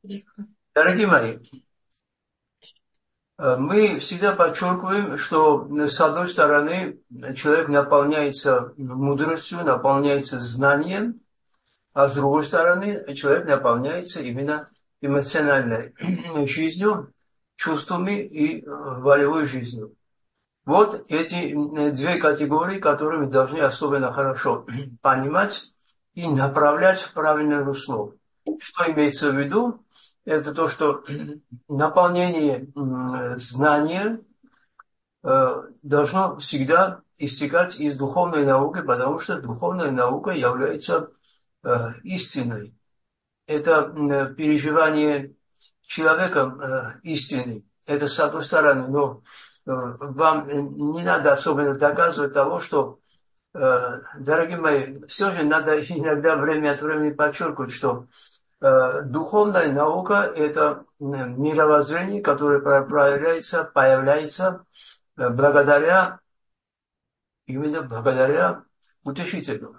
Дорогие мои, мы всегда подчеркиваем, что с одной стороны человек наполняется мудростью, наполняется знанием, а с другой стороны человек наполняется именно эмоциональной жизнью, чувствами и волевой жизнью. Вот эти две категории, которые мы должны особенно хорошо понимать и направлять в правильное русло. Что имеется в виду? Это то, что наполнение знания должно всегда истекать из духовной науки, потому что духовная наука является истиной. Это переживание человеком истины. Это с одной стороны, но вам не надо особенно доказывать того, что, дорогие мои, все же надо иногда время от времени подчеркивать, что духовная наука – это мировоззрение, которое проявляется, появляется именно благодаря утешителю.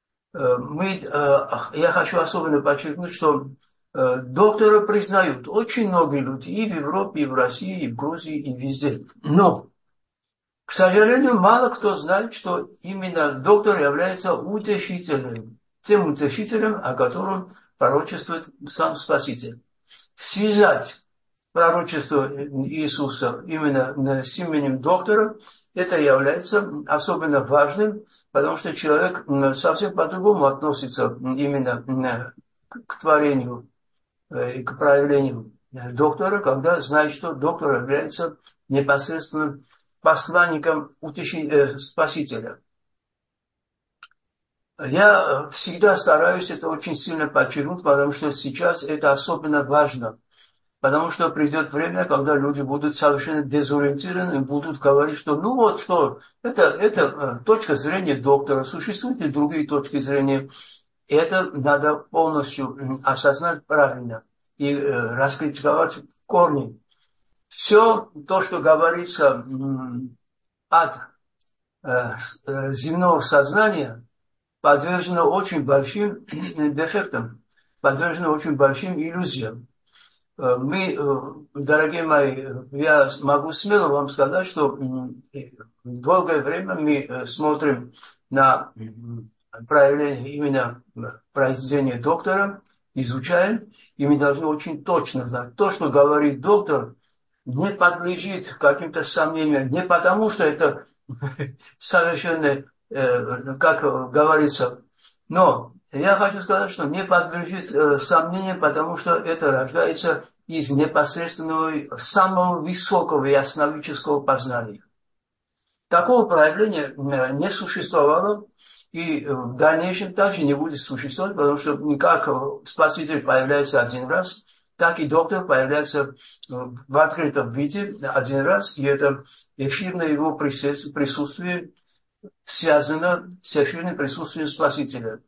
Я хочу особенно подчеркнуть, что доктора признают очень многие люди и в Европе, и в России, и в Грузии, и везде. Но, к сожалению, мало кто знает, что именно доктор является утешителем, тем утешителем, о котором пророчествует сам Спаситель. Связать пророчество Иисуса именно с именем доктора, это является особенно важным, потому что человек совсем по-другому относится именно к творению и к проявлению доктора, когда знает, что доктор является непосредственным посланником Спасителя. Я всегда стараюсь это очень сильно подчеркнуть, потому что сейчас это особенно важно. Потому что придет время, когда люди будут совершенно дезориентированы и будут говорить, что ну вот что, это точка зрения доктора, существуют и другие точки зрения. Это надо полностью осознать правильно и раскритиковать в корне. Все то, что говорится от земного сознания, подвержено очень большим дефектам, подвержено очень большим иллюзиям. Мы, дорогие мои, я могу смело вам сказать, что долгое время мы смотрим на проявление именно произведения доктора, изучаем, и мы должны очень точно знать, то, что говорит доктор, не подлежит каким-то сомнениям, не потому, что это совершенно, как говорится, но я хочу сказать, что не подлежит сомнениям, потому что это рождается из непосредственного, самого высокого и основического познания. Такого проявления не существовало и в дальнейшем также не будет существовать, потому что как Спаситель появляется один раз, так и доктор появляется в открытом виде один раз, и это эфирное его присутствие связано с эфирным присутствием Спасителя.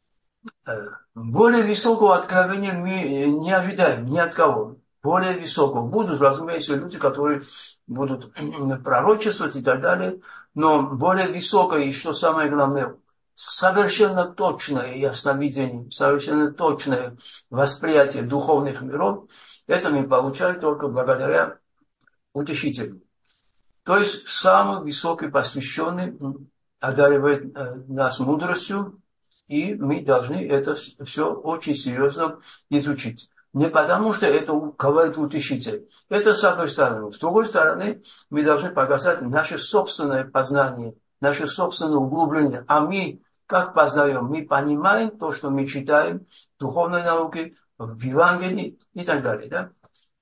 Более высокого откровения мы не ожидаем ни от кого. Более высокого. Будут, разумеется, люди, которые будут пророчествовать и так далее, но более высокое и, что самое главное, совершенно точное ясновидение, совершенно точное восприятие духовных миров, это мы получаем только благодаря утешителю. То есть самый высокий посвященный одаривает нас мудростью, и мы должны это все очень серьезно изучить. Не потому, что это говорит утешитель. Это с одной стороны. С другой стороны, мы должны показать наше собственное познание, наше собственное углубление. А мы как познаем? Мы понимаем то, что мы читаем в духовной науке, в Евангелии и так далее. Да?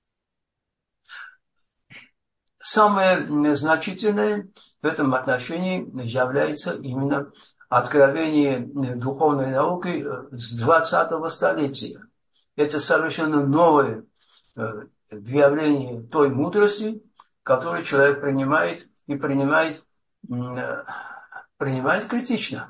Самое значительное в этом отношении является именно откровение духовной науки с 20-го столетия. Это совершенно новое явление той мудрости, которую человек принимает и принимает критично.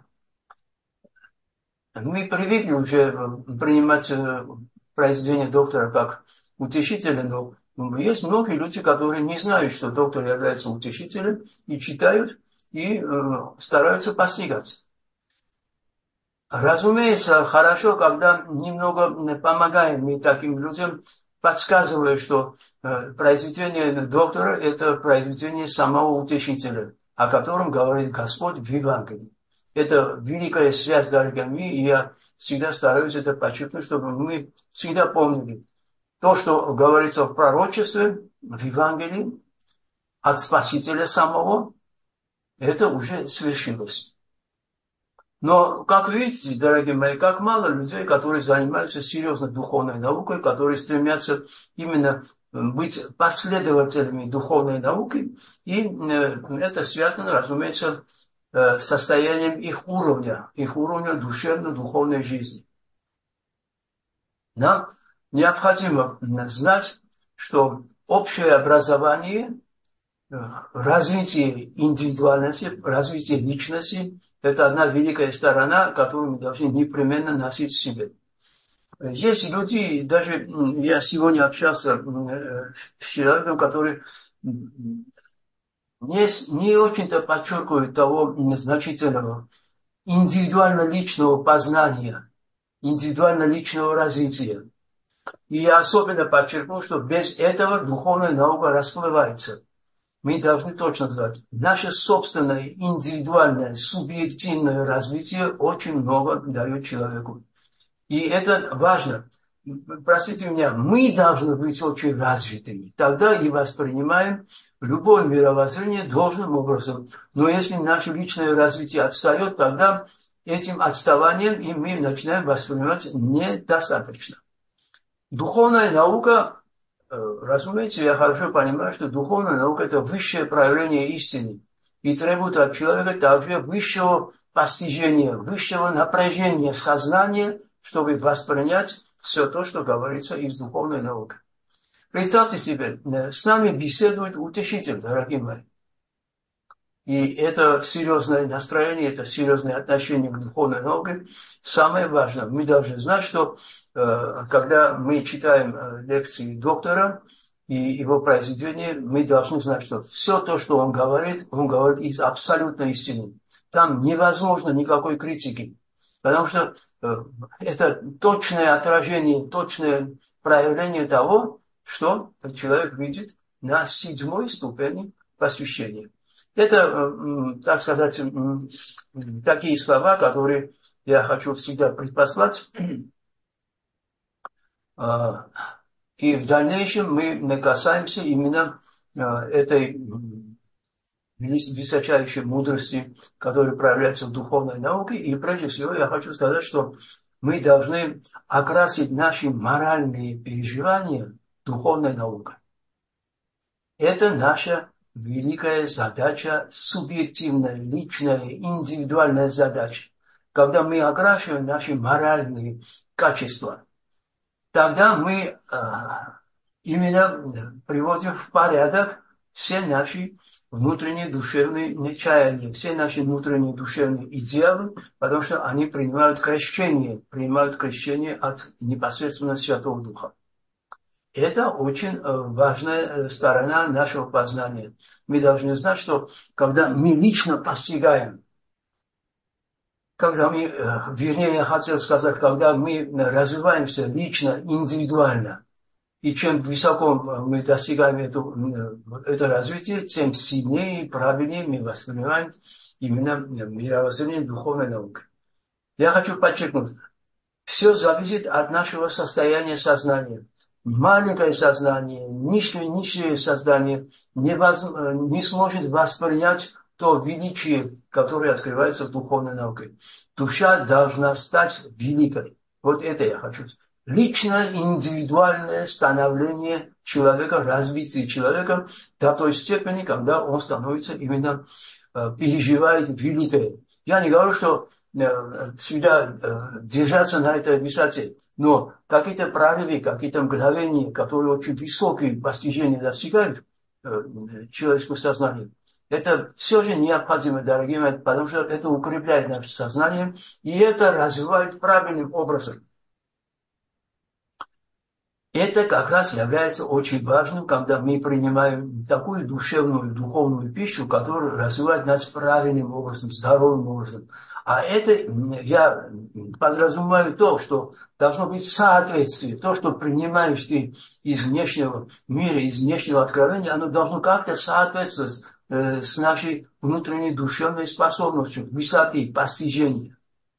Мы привыкли уже принимать произведение доктора как утешителя, но есть многие люди, которые не знают, что доктор является утешителем, и читают, и стараются постигать. Разумеется, хорошо, когда немного помогаем мы таким людям, подсказывая, что произведение доктора – это произведение самого утешителя, о котором говорит Господь в Евангелии. Это великая связь, дорогие мои, и я всегда стараюсь это подчеркнуть, чтобы мы всегда помнили то, что говорится в пророчестве, в Евангелии, от Спасителя самого, это уже свершилось. Но, как видите, дорогие мои, как мало людей, которые занимаются серьезно духовной наукой, которые стремятся именно быть последователями духовной науки, и это связано, разумеется, с состоянием их уровня душевно-духовной жизни. Нам необходимо знать, что общее образование, развитие индивидуальности, развитие личности – это одна великая сторона, которую мы должны непременно носить в себе. Есть люди, даже я сегодня общался с человеком, который не очень-то подчеркивает того значительного индивидуально-личного познания, индивидуально-личного развития. И я особенно подчеркну, что без этого духовная наука расплывается. Мы должны точно знать, наше собственное индивидуальное, субъективное развитие очень много дает человеку. И это важно. Простите меня, мы должны быть очень развитыми. Тогда и воспринимаем любое мировоззрение должным образом. Но если наше личное развитие отстает, тогда этим отставанием и мы начинаем воспринимать недостаточно. Духовная наука, разумеется, я хорошо понимаю, что духовная наука – это высшее проявление истины и требует от человека также высшего постижения, высшего напряжения сознания, чтобы воспринять все то, что говорится из духовной науки. Представьте себе, с нами беседует утешитель, дорогие мои. И это серьезное настроение, это серьезное отношение к духовной науке. Самое важное, мы должны знать, что когда мы читаем лекции доктора и его произведения, мы должны знать, что все то, что он говорит из абсолютной истины. Там невозможно никакой критики, потому что это точное отражение, точное проявление того, что человек видит на 7-й ступени посвящения. Это, так сказать, такие слова, которые я хочу всегда предпослать. И в дальнейшем мы касаемся именно этой высочайшей мудрости, которая проявляется в духовной науке. И прежде всего я хочу сказать, что мы должны окрасить наши моральные переживания духовной наукой. Это наша великая задача, субъективная, личная, индивидуальная задача. Когда мы окрашиваем наши моральные качества, тогда мы именно приводим в порядок все наши внутренние душевные чаяния, все наши внутренние душевные идеалы, потому что они принимают крещение от непосредственно Святого Духа. Это очень важная сторона нашего познания. Мы должны знать, что когда мы лично постигаем, вернее, я хотел сказать, когда мы развиваемся лично, индивидуально, и чем высоко мы достигаем это развитие, тем сильнее и правильнее мы воспринимаем именно мировоззрение духовной науки. Я хочу подчеркнуть, все зависит от нашего состояния сознания. Маленькое сознание, низшее сознание не сможет воспринять то величие, которое открывается в духовной науке. Душа должна стать великой. Вот это я хочу сказать. Личное, индивидуальное становление человека, развитие человека до той степени, когда он становится именно, переживает великое. Я не говорю, что всегда держаться на этой высоте, но какие-то прорывы, какие-то мгновения, которые очень высокие постижения достигают человеческого сознания, это все же необходимо, дорогие мои, потому что это укрепляет наше сознание, и это развивает правильным образом. Это как раз является очень важным, когда мы принимаем такую духовную пищу, которая развивает нас правильным образом, здоровым образом. А это я подразумеваю то, что должно быть соответствие. То, что принимаешь ты из внешнего мира, из внешнего откровения, оно должно как-то соответствовать с нашей внутренней душевной способностью, высоты, постижения.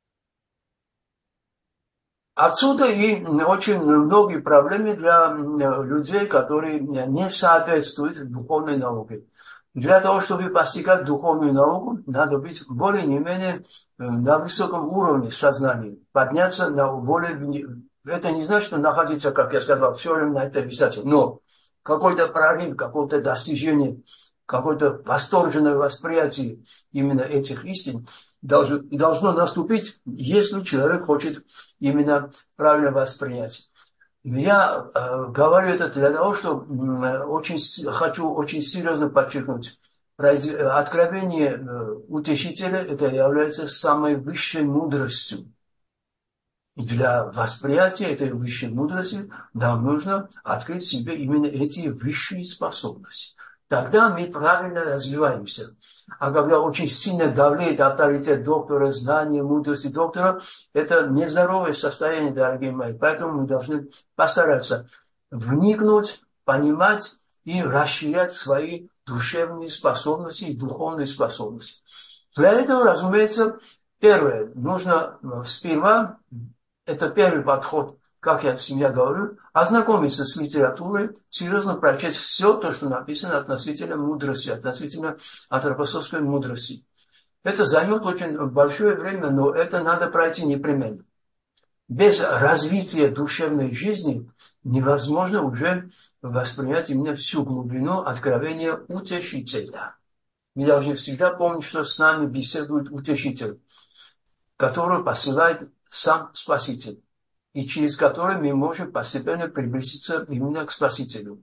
Отсюда и очень многие проблемы для людей, которые не соответствуют духовной науке. Для того, чтобы постигать духовную науку, надо быть более не менее на высоком уровне сознания, подняться на более... Это не значит, что находиться, как я сказал, все время на этой высоте, но какой-то прорыв, какое-то достижение, какое-то восторженное восприятие именно этих истин должно наступить, если человек хочет именно правильно воспринять. Я говорю это для того, что хочу очень серьезно подчеркнуть. Откровение утешителя это является самой высшей мудростью. И для восприятия этой высшей мудрости нам нужно открыть в себе именно эти высшие способности. Тогда мы правильно развиваемся. А когда очень сильно давлеет авторитет доктора, знания, мудрости доктора, это нездоровое состояние, дорогие мои. Поэтому мы должны постараться вникнуть, понимать и расширять свои душевные способности и духовные способности. Для этого, разумеется, первое, нужно сперва, это первый подход, как я всегда говорю, ознакомиться с литературой, серьезно прочесть все то, что написано относительно мудрости, относительно антропософской мудрости. Это займет очень большое время, но это надо пройти непременно. Без развития душевной жизни невозможно уже воспринять именно всю глубину откровения утешителя. Мы должны всегда помнить, что с нами беседует утешитель, который посылает сам Спаситель, и через который мы можем постепенно приблизиться именно к Спасителю.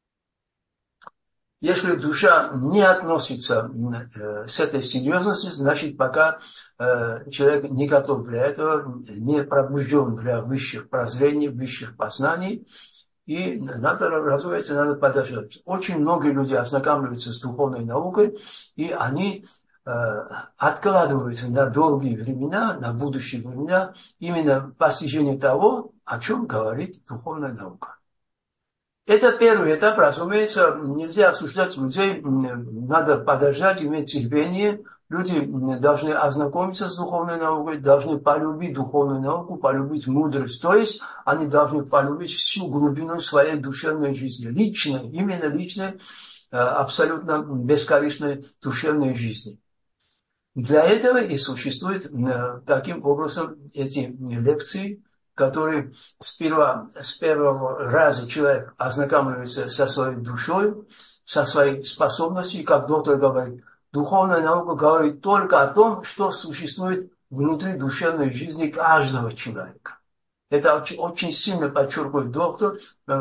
Если душа не относится с этой серьезностью, значит, пока человек не готов для этого, не пробужден для высших прозрений, высших познаний, и надо, разумеется, надо подождать. Очень многие люди ознакомливаются с духовной наукой, и они откладывают на долгие времена, на будущие времена, именно постижение того, о чем говорит духовная наука. Это первый этап, разумеется, нельзя осуждать людей, надо подождать, иметь терпение. Люди должны ознакомиться с духовной наукой, должны полюбить духовную науку, полюбить мудрость. То есть они должны полюбить всю глубину своей душевной жизни, личной, именно личной, абсолютно бескорыстной душевной жизни. Для этого и существуют таким образом эти лекции, которые с первого раза человек ознакомливается со своей душой, со своей способностью, как доктор говорит, духовная наука говорит только о том, что существует внутри душевной жизни каждого человека. Это очень сильно подчеркивает доктор,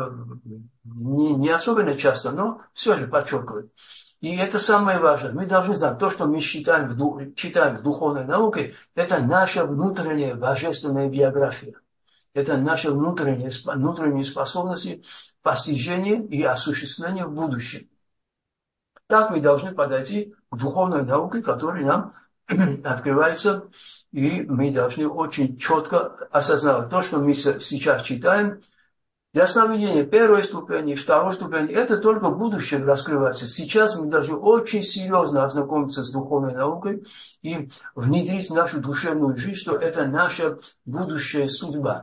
не особенно часто, но все же подчеркивает. И это самое важное. Мы должны знать, то, что мы читаем в духовной науке, это наша внутренняя божественная биография. Это наши внутренние способности постижения и осуществления в будущем. Так мы должны подойти к духовной науке, которая нам открывается, и мы должны очень четко осознавать то, что мы сейчас читаем. Для сновидения первой ступени, второй ступени, это только в будущем раскрывается. Сейчас мы должны очень серьезно ознакомиться с духовной наукой и внедрить в нашу душевную жизнь, что это наша будущая судьба.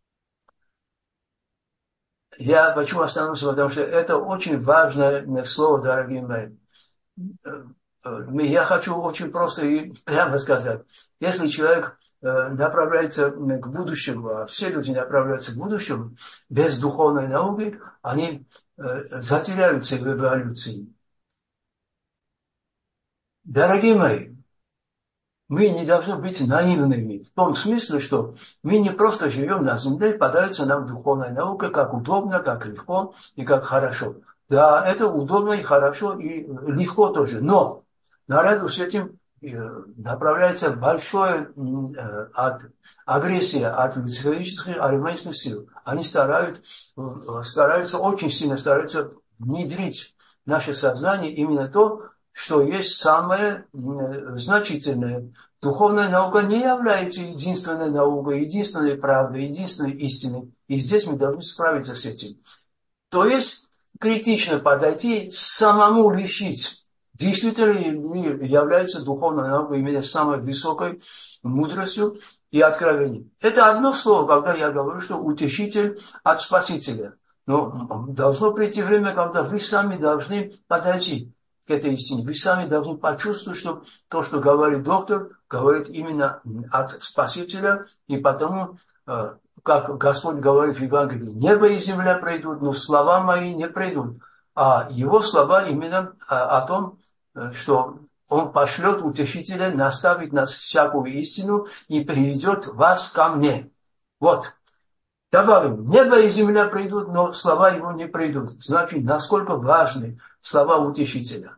Я почему остановился, потому что это очень важное слово, дорогие мои. Я хочу очень просто и прямо сказать. Если человек направляется к будущему, а все люди направляются к будущему, без духовной науки, они затеряются в эволюции. Дорогие мои, мы не должны быть наивными, в том смысле, что мы не просто живем на земле, подается нам духовная наука, как удобно, как легко и как хорошо. Да, это удобно и хорошо, и легко тоже, но наряду с этим направляется большая агрессия от люциферических армейских сил. Они стараются, очень сильно стараются внедрить в наше сознание именно то, что есть самое значительное, Духовная наука не является единственной наукой, единственной правдой, единственной истиной. И здесь мы должны справиться с этим. То есть критично подойти, самому решить, действительно ли является духовная наука именно самой высокой мудростью и откровением. Это одно слово, когда я говорю, что утешитель от Спасителя. Но должно прийти время, когда вы сами должны подойти к этой истине. Вы сами должны почувствовать, что то, что говорит доктор, говорит именно от Спасителя, и потому, как Господь говорит в Евангелии, небо и земля пройдут, но слова мои не пройдут. А его слова именно о том, что он пошлет утешителя, наставит нас всякую истину и приведет вас ко мне. Вот. Добавим, небо и земля придут, но слова его не придут. Значит, насколько важны слова утешителя.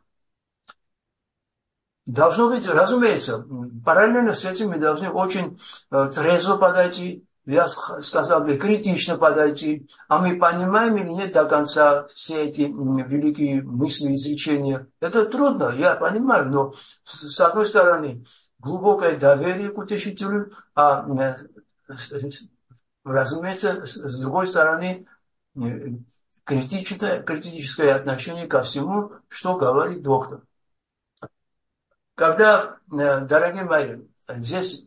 Должно быть, разумеется, параллельно с этим мы должны очень трезво подойти, я сказал бы, критично подойти. А мы понимаем или нет до конца все эти великие мысли, изречения. Это трудно, я понимаю, но с одной стороны, глубокое доверие к утешителю, а разумеется, с другой стороны, критическое отношение ко всему, что говорит доктор. Когда, дорогие мои, здесь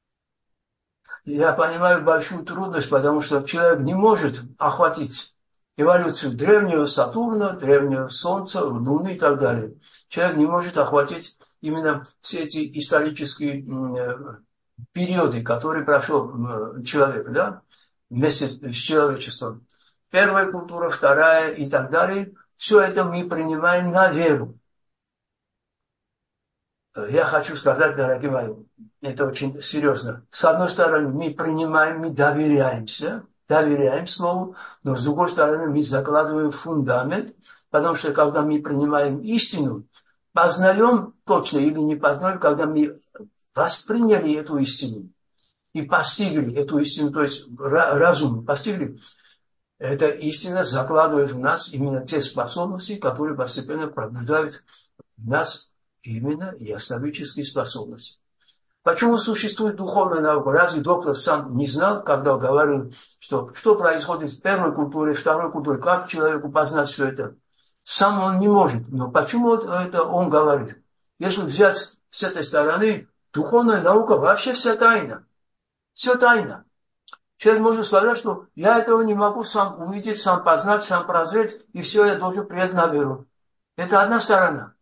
я понимаю большую трудность, потому что человек не может охватить эволюцию древнего Сатурна, древнего Солнца, Луны и так далее. Человек не может охватить именно все эти исторические периоды, которые прошел человек, да, вместе с человечеством. Первая культура, вторая и так далее. Все это мы принимаем на веру. Я хочу сказать, дорогие мои, это очень серьезно. С одной стороны, мы принимаем, мы доверяем Слову, но с другой стороны, мы закладываем фундамент, потому что когда мы принимаем истину, познаем точно или не познаем, когда мы восприняли эту истину и постигли эту истину, то есть разум постигли, эта истина закладывает в нас именно те способности, которые постепенно пробуждают в нас именно ясновидческие способности. Почему существует духовная наука? Разве доктор сам не знал, когда говорил, что происходит в первой культуре, второй культуре, как человеку познать все это? Сам он не может. Но почему это он говорит? Если взять с этой стороны, духовная наука вообще вся тайна. Все тайна. Человек может сказать, что я этого не могу сам увидеть, сам познать, сам прозреть, и все, я должен принять на веру. Это одна сторона.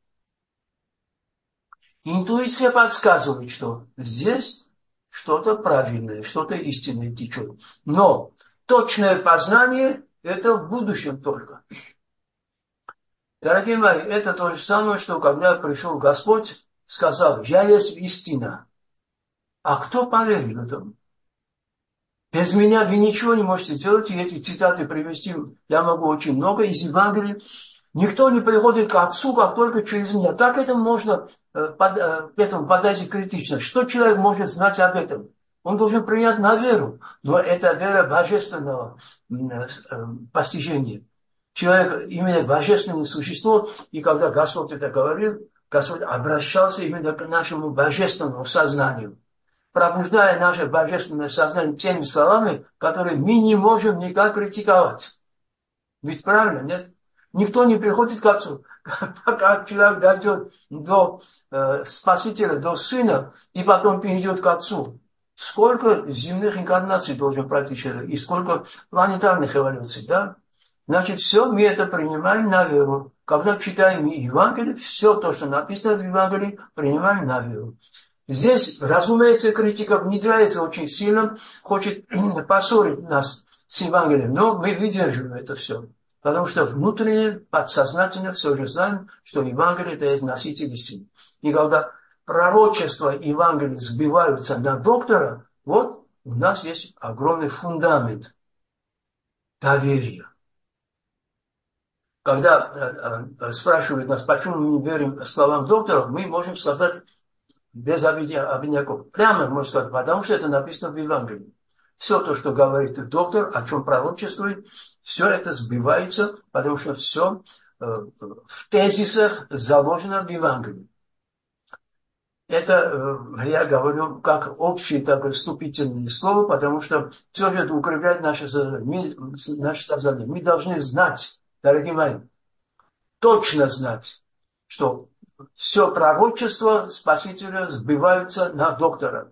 Интуиция подсказывает, что здесь что-то правильное, что-то истинное течет. Но точное познание – это в будущем только. Дорогие мои, это то же самое, что когда пришел Господь, сказал, я есть истина. А кто поверил этому? Без меня вы ничего не можете сделать, и эти цитаты привести я могу очень много из Евангелия. Никто не приходит к Отцу, как только через меня. Так это можно к этому подойти критично. Что человек может знать об этом? Он должен принять на веру. Но это вера божественного постижения. Человек именно божественное существо, и когда Господь это говорил, Господь обращался именно к нашему божественному сознанию, пробуждая наше божественное сознание теми словами, которые мы не можем никак критиковать. Ведь правильно, нет? Никто не приходит к Отцу. Пока человек дойдет до Спасителя, до Сына, и потом перейдет к Отцу. Сколько земных инкарнаций должен пройти человек, и сколько планетарных эволюций, да? Значит, все мы это принимаем на веру. Когда читаем Евангелие, все то, что написано в Евангелии, принимаем на веру. Здесь, разумеется, критика внедряется очень сильно, хочет поссорить нас с Евангелием, но мы выдерживаем это все. Потому что внутренне, подсознательно все же знаем, что Евангелие – это есть носитель истины. И когда пророчества Евангелия сбиваются на доктора, вот у нас есть огромный фундамент доверия. Когда спрашивают нас, почему мы не верим словам доктора, мы можем сказать без обиняков. Прямо можно сказать, потому что это написано в Евангелии. Все то, что говорит доктор, о чем пророчествует, все это сбивается, потому что все в тезисах заложено в Евангелии. Это я говорю как общее, так и вступительное слово, потому что все же это укрепляет наше сознание. Мы должны знать, дорогие мои, точно знать, что все пророчество Спасителя сбиваются на доктора.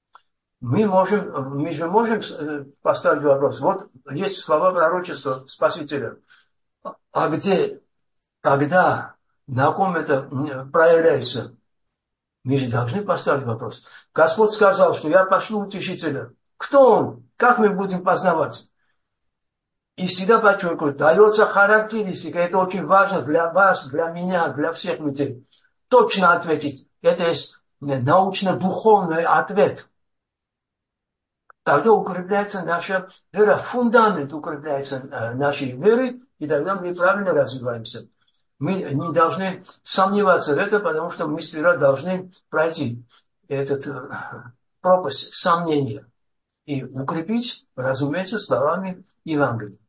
Мы же можем поставить вопрос. Вот есть слова пророчества Спасителя. А где, когда, на ком это проявляется? Мы же должны поставить вопрос. Господь сказал, что я пошлю утешителя. Кто он? Как мы будем познавать? И всегда подчеркиваю, дается характеристика. Это очень важно для вас, для меня, для всех людей. Точно ответить. Это есть научно-духовный ответ. Тогда укрепляется наша вера, фундамент укрепляется нашей веры, и тогда мы правильно развиваемся. Мы не должны сомневаться в этом, потому что мы сперва должны пройти этот пропасть сомнения и укрепить, разумеется, словами Евангелия.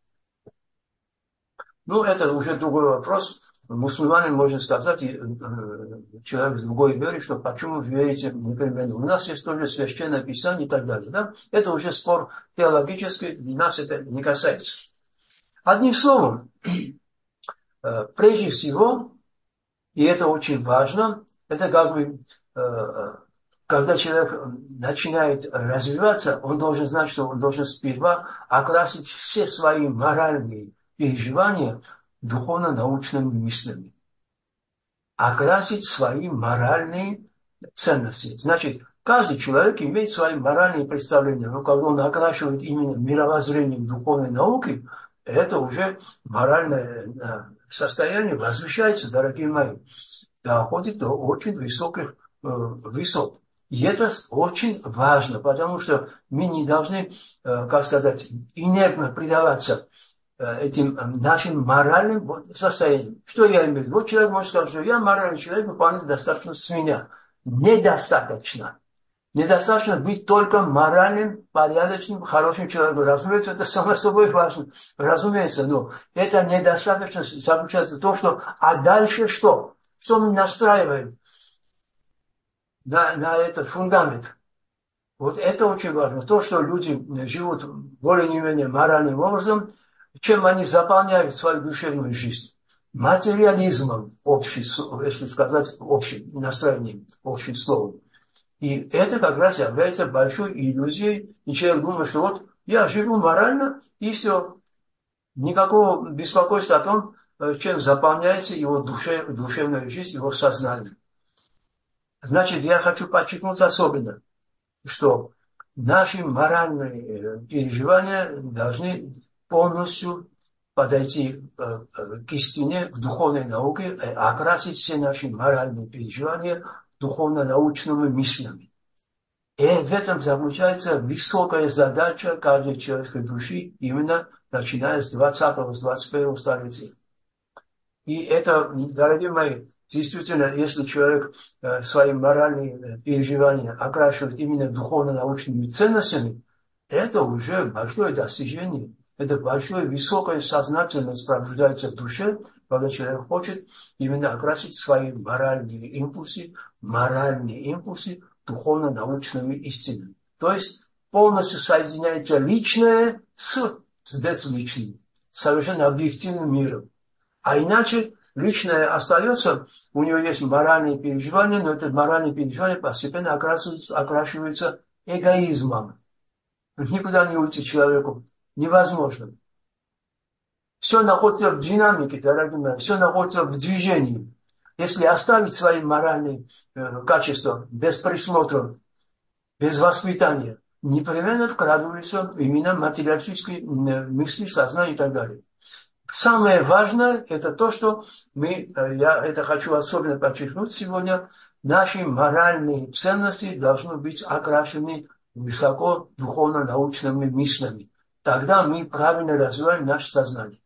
Ну, это уже другой вопрос. Мусульманин может сказать, человек с другой верой, что почему вы верите непременно. У нас есть тоже священное писание и так далее. Да? Это уже спор теологический, нас это не касается. Одним словом, прежде всего, и это очень важно, это как бы, когда человек начинает развиваться, он должен знать, что он должен сперва окрасить все свои моральные переживания духовно-научными мыслями. Окрасить свои моральные ценности. Значит, каждый человек имеет свои моральные представления, но когда он окрашивает именно мировоззрением духовной науки, это уже моральное состояние возвышается, дорогие мои, доходит до очень высоких высот. И это очень важно, потому что мы не должны, как сказать, инертно предаваться этим нашим моральным состоянием. Что я имею в виду? Вот человек может сказать, что я моральный человек, выполняет достаточно с меня. Недостаточно. Недостаточно быть только моральным, порядочным, хорошим человеком. Разумеется, это само собой важно. Разумеется, но это недостаточно заключается в том, что а дальше что? Что мы настраиваем на этот фундамент? Вот это очень важно. То, что люди живут более-менее моральным образом, чем они заполняют свою душевную жизнь. Материализмом, если сказать общим настроением, общим словом. И это как раз является большой иллюзией. И человек думает, что вот я живу морально, и все. Никакого беспокойства о том, чем заполняется его душевная жизнь, его сознание. Значит, я хочу подчеркнуть особенно, что наши моральные переживания должны полностью подойти к истине, к духовной науке, окрасить все наши моральные переживания духовно-научными мыслями. И в этом заключается высокая задача каждой человеческой души, именно начиная с 20-го, с 21-го столетия. И это, дорогие мои, действительно, если человек свои моральные переживания окрашивает именно духовно-научными ценностями, это уже большое достижение. Это большое, высокая сознательность пробуждается в душе, когда человек хочет именно окрасить свои моральные импульсы духовно-научными истинами. То есть полностью соединяется личное с безличным, совершенно объективным миром. А иначе личное остается, у него есть моральные переживания, но это моральные переживания постепенно окрашиваются эгоизмом. Никуда не уйти человеку невозможно. Все находится в динамике, дорогие мои, все находится в движении. Если оставить свои моральные качества без присмотра, без воспитания, непременно вкрадываются именно материалистические мысли, сознание и так далее. Самое важное – это то, что я это хочу особенно подчеркнуть сегодня, наши моральные ценности должны быть окрашены высоко духовно-научными мыслями. Тогда мы правильно развиваем наше сознание.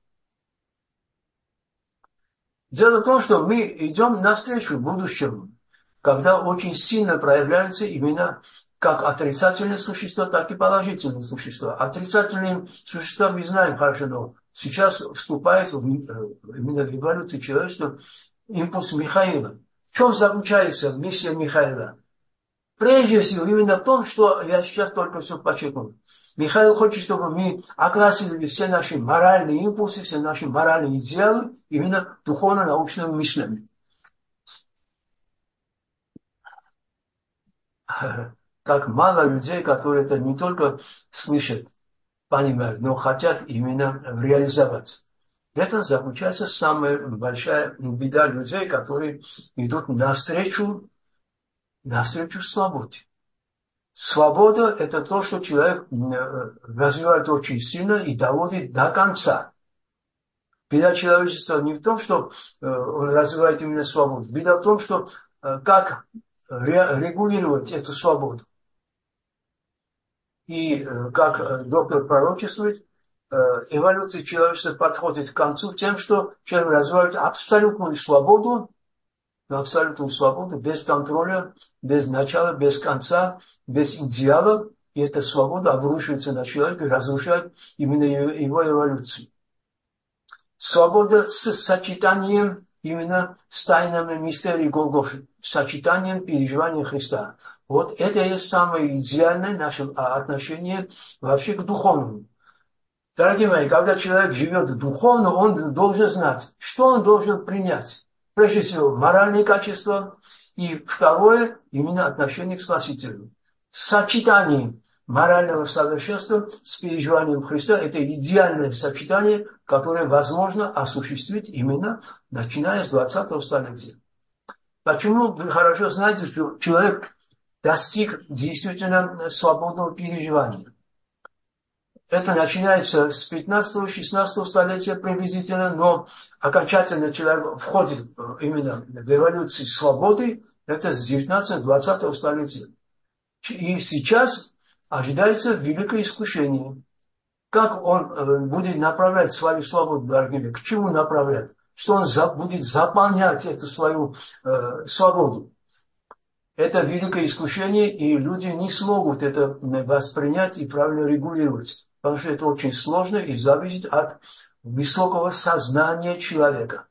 Дело в том, что мы идем навстречу будущему, когда очень сильно проявляются именно как отрицательные существа, так и положительные существа. Отрицательные существа мы знаем хорошо, но сейчас вступает именно в эволюцию человечества импульс Михаила. В чем заключается миссия Михаила? Прежде всего, именно в том, что я сейчас только все подчеркнул. Михаил хочет, чтобы мы окрасили все наши моральные импульсы, все наши моральные идеалы именно духовно-научным мышлением. Как мало людей, которые это не только слышат, понимают, но хотят именно реализовать. Это заключается самая большая беда людей, которые идут навстречу свободе. Свобода – это то, что человек развивает очень сильно и доводит до конца. Беда человечества не в том, что он развивает именно свободу. Беда в том, что как регулировать эту свободу. И как доктор пророчествует, эволюция человечества подходит к концу тем, что человек развивает абсолютную свободу, без контроля, без начала, без конца, без идеала. И эта свобода обрушивается на человека и разрушает именно его эволюцию. Свобода с сочетанием именно с тайнами мистерии Голгофы, с сочетанием переживания Христа. Вот это и есть самое идеальное наше отношение вообще к духовному. Дорогие мои, когда человек живет духовно, он должен знать, что он должен принять. Прежде всего, моральные качества. И второе, именно отношение к Спасителю. Сочетание морального совершенства с переживанием Христа – это идеальное сочетание, которое возможно осуществить именно начиная с 20-го столетия. Почему вы хорошо знаете, что человек достиг действительно свободного переживания? Это начинается с 15-16 столетия приблизительно, но окончательно человек входит именно в эволюцию свободы, это с 19-20 столетия. И сейчас ожидается великое искушение. Как он будет направлять свою свободу, дорогие, к чему направлять? Что он будет заполнять эту свою свободу? Это великое искушение, и люди не смогут это воспринять и правильно регулировать. Потому что это очень сложно и зависит от высокого сознания человека.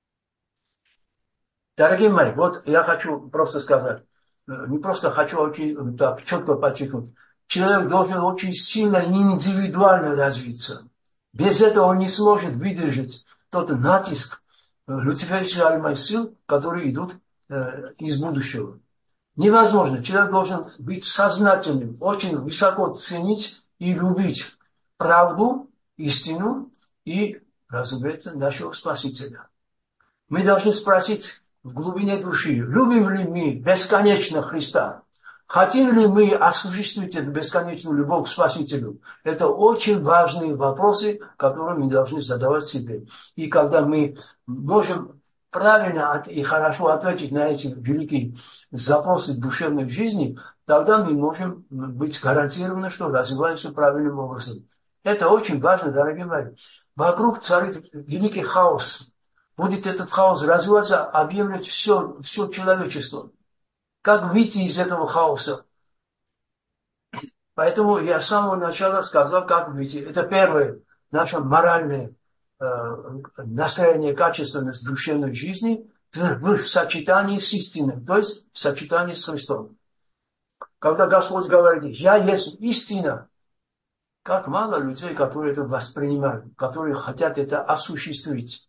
Дорогие мои, вот я хочу просто сказать, не просто хочу очень так четко подчеркнуть. Человек должен очень сильно и индивидуально развиться. Без этого он не сможет выдержать тот натиск люциферических сил, которые идут из будущего. Невозможно. Человек должен быть сознательным, очень высоко ценить и любить правду, истину и, разумеется, нашего Спасителя. Мы должны спросить в глубине души, любим ли мы бесконечно Христа? Хотим ли мы осуществить эту бесконечную любовь к Спасителю? Это очень важные вопросы, которые мы должны задавать себе. И когда мы можем правильно и хорошо ответить на эти великие запросы душевной жизни, тогда мы можем быть гарантированы, что развиваемся правильным образом. Это очень важно, дорогие мои. Вокруг царит великий хаос. Будет этот хаос развиваться, объемлять все человечество. Как выйти из этого хаоса? Поэтому я с самого начала сказал, как выйти. Это первое, наше моральное настроение, качественность душевной жизни в сочетании с истиной, то есть в сочетании с Христом. Когда Господь говорит, я есть истина, как мало людей, которые это воспринимают, которые хотят это осуществить.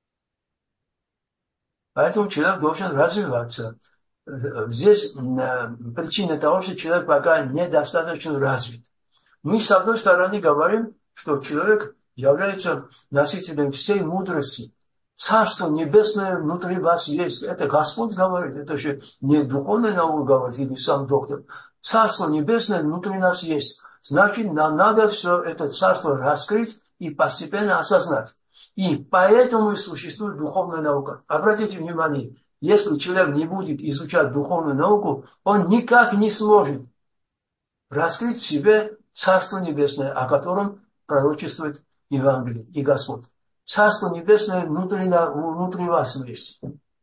Поэтому человек должен развиваться. Здесь причина того, что человек пока недостаточно развит. Мы, с одной стороны, говорим, что человек является носителем всей мудрости. Царство небесное внутри вас есть. Это Господь говорит. Это же не духовная наука говорит, или сам доктор. Царство небесное внутри нас есть. Значит, нам надо все это царство раскрыть и постепенно осознать. И поэтому и существует духовная наука. Обратите внимание, если человек не будет изучать духовную науку, он никак не сможет раскрыть в себе Царство Небесное, о котором пророчествует Евангелие и Господь. Царство Небесное внутри вас есть.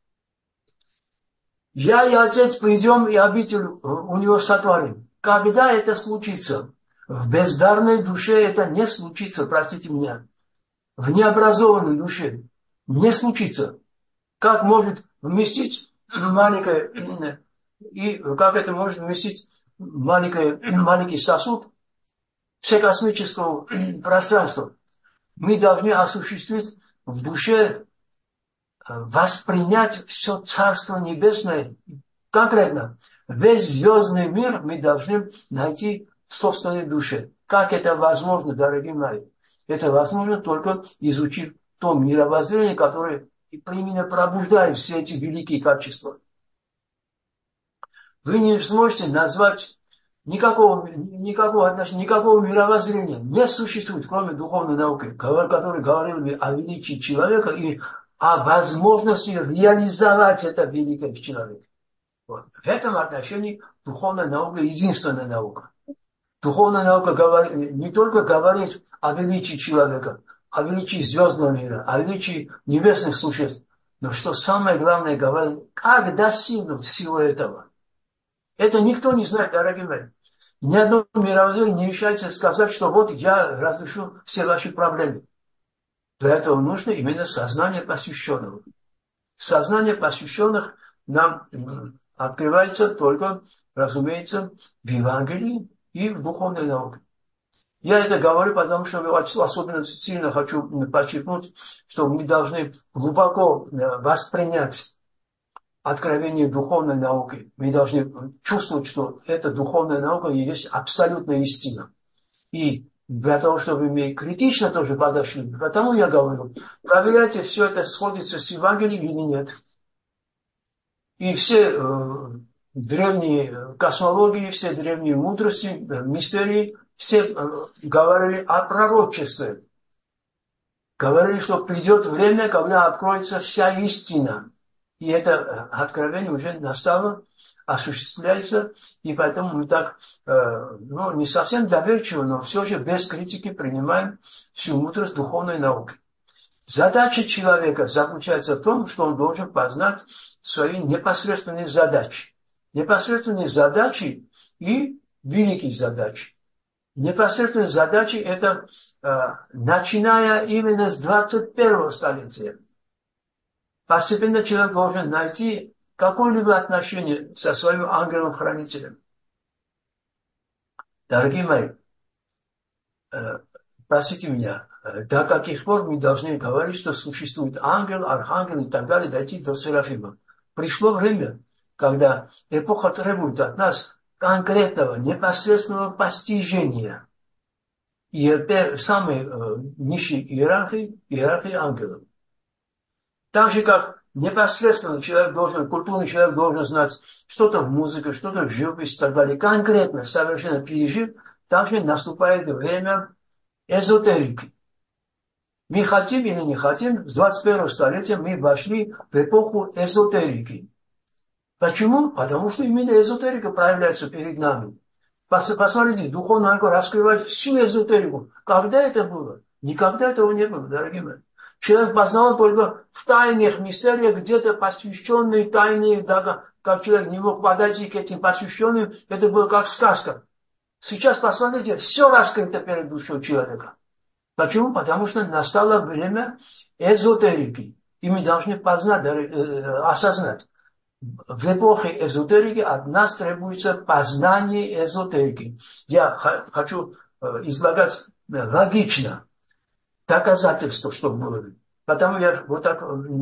Я и Отец придем и обитель у него сотворим. Когда это случится? В бездарной душе это не случится, простите меня. В необразованной душе не случится. Как может вместить маленькое И как это может вместить маленький сосуд всекосмического пространства. Мы должны осуществить в душе, воспринять все Царство Небесное. Конкретно, весь звездный мир мы должны найти в собственной душе. Как это возможно, дорогие мои? Это возможно только изучив то мировоззрение, которое именно пробуждает все эти великие качества. Вы не сможете назвать никакого отношения, никакого мировоззрения не существует, кроме духовной науки, которая говорила бы о величии человека и о возможности реализовать это великое в человеке. Вот. В этом отношении духовная наука единственная наука. Духовная наука не только говорит о величии человека, о величии звездного мира, о величии небесных существ, но что самое главное, говорит, как достигнуть всего этого. Это никто не знает, дорогие мои. Ни одно мировоззрение не решается сказать, что вот я разрешу все ваши проблемы. Для этого нужно именно сознание посвященного. Сознание посвященных нам открывается только, разумеется, в Евангелии и в духовной науке. Я это говорю, потому что особенно сильно хочу подчеркнуть, что мы должны глубоко воспринять откровение духовной науки. Мы должны чувствовать, что эта духовная наука есть абсолютная истина. И для того, чтобы мы критично тоже подошли, потому я говорю, проверяйте, все это сходится с Евангелием или нет. И все древние космологии, все древние мудрости, мистерии, все говорили о пророчестве. Говорили, что придет время, когда откроется вся истина. И это откровение уже настало, осуществляется, и поэтому мы так, не совсем доверчиво, но все же без критики принимаем всю мудрость духовной науки. Задача человека заключается в том, что он должен познать свои непосредственные задачи. Непосредственные задачи и великие задачи. Непосредственные задачи – это начиная именно с 21-го столетия. Постепенно человек должен найти какое-либо отношение со своим ангелом-хранителем. Дорогие мои, простите меня, до каких пор мы должны говорить, что существует ангел, архангел и так далее, дойти до Серафима. Пришло время, когда эпоха требует от нас конкретного, непосредственного постижения. И самой низшей иерархии ангелов. Так же, как непосредственно культурный человек должен знать что-то в музыке, что-то в живописи и так далее, конкретно, совершенно пережив, также наступает время эзотерики. Мы хотим или не хотим, с 21-го столетия мы вошли в эпоху эзотерики. Почему? Потому что именно эзотерика проявляется перед нами. Посмотрите, духовная наука раскрывает всю эзотерику. Когда это было? Никогда этого не было, дорогие мои. Человек познал только в тайных мистериях, где-то посвященные тайные, да, как человек не мог подойти к этим посвященным, это было как сказка. Сейчас, посмотрите, все раскрыто перед душой человека. Почему? Потому что настало время эзотерики. И мы должны осознать. В эпохе эзотерики от нас требуется познание эзотерики. Я хочу излагать логично доказательства, чтобы было. Потому я вот так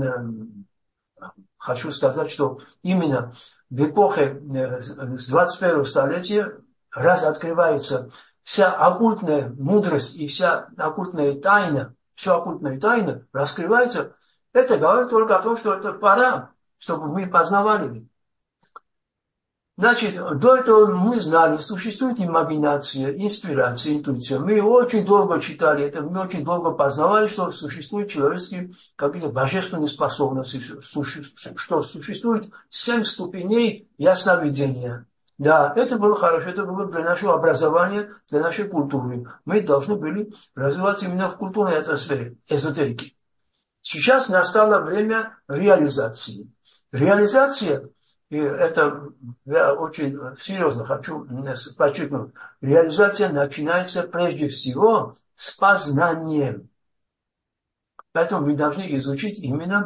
хочу сказать, что именно в эпохе с 21-го столетия раз открывается вся оккультная мудрость и вся оккультная тайна, все оккультная тайна раскрывается, это говорит только о том, что это пора, чтобы мы познавали. Значит, до этого мы знали, существует имагинация, инспирация, интуиция. Мы очень долго читали это, мы очень долго познавали, что существуют человеческие какие-то божественные способности, что существует 7 ступеней ясновидения. Да, это было хорошо, это было для нашего образования, для нашей культуры. Мы должны были развиваться именно в культурной атмосфере, эзотерики. Сейчас настало время реализации. Реализация, и это я очень серьезно хочу подчеркнуть, реализация начинается прежде всего с познанием. Поэтому мы должны изучить именно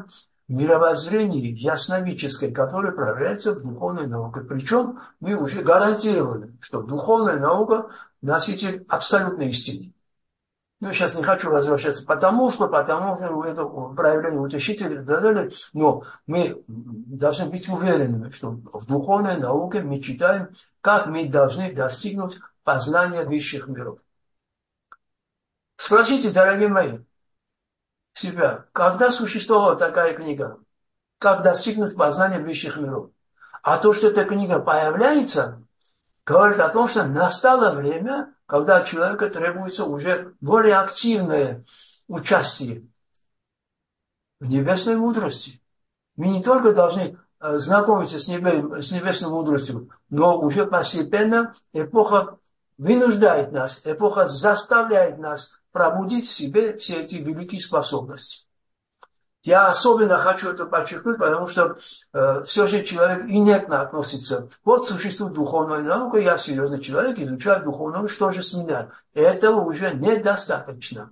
мировоззрении ясновидческой, которое проявляется в духовной науке. Причем мы уже гарантированы, что духовная наука – носитель абсолютной истины. Ну, сейчас не хочу возвращаться, потому что это проявление утешителя и так далее, но мы должны быть уверенными, что в духовной науке мы читаем, как мы должны достигнуть познания высших миров. Спросите, дорогие мои, себя, когда существовала такая книга, как достигнуть познания высших миров? А то, что эта книга появляется, говорит о том, что настало время, когда человеку требуется уже более активное участие в небесной мудрости. Мы не только должны знакомиться с небесной мудростью, но уже постепенно эпоха вынуждает нас, эпоха заставляет нас пробудить в себе все эти великие способности. Я особенно хочу это подчеркнуть, потому что все же человек инертно относится. Вот существует духовная наука, я серьезный человек, изучаю духовную, что же с меня? Этого уже недостаточно.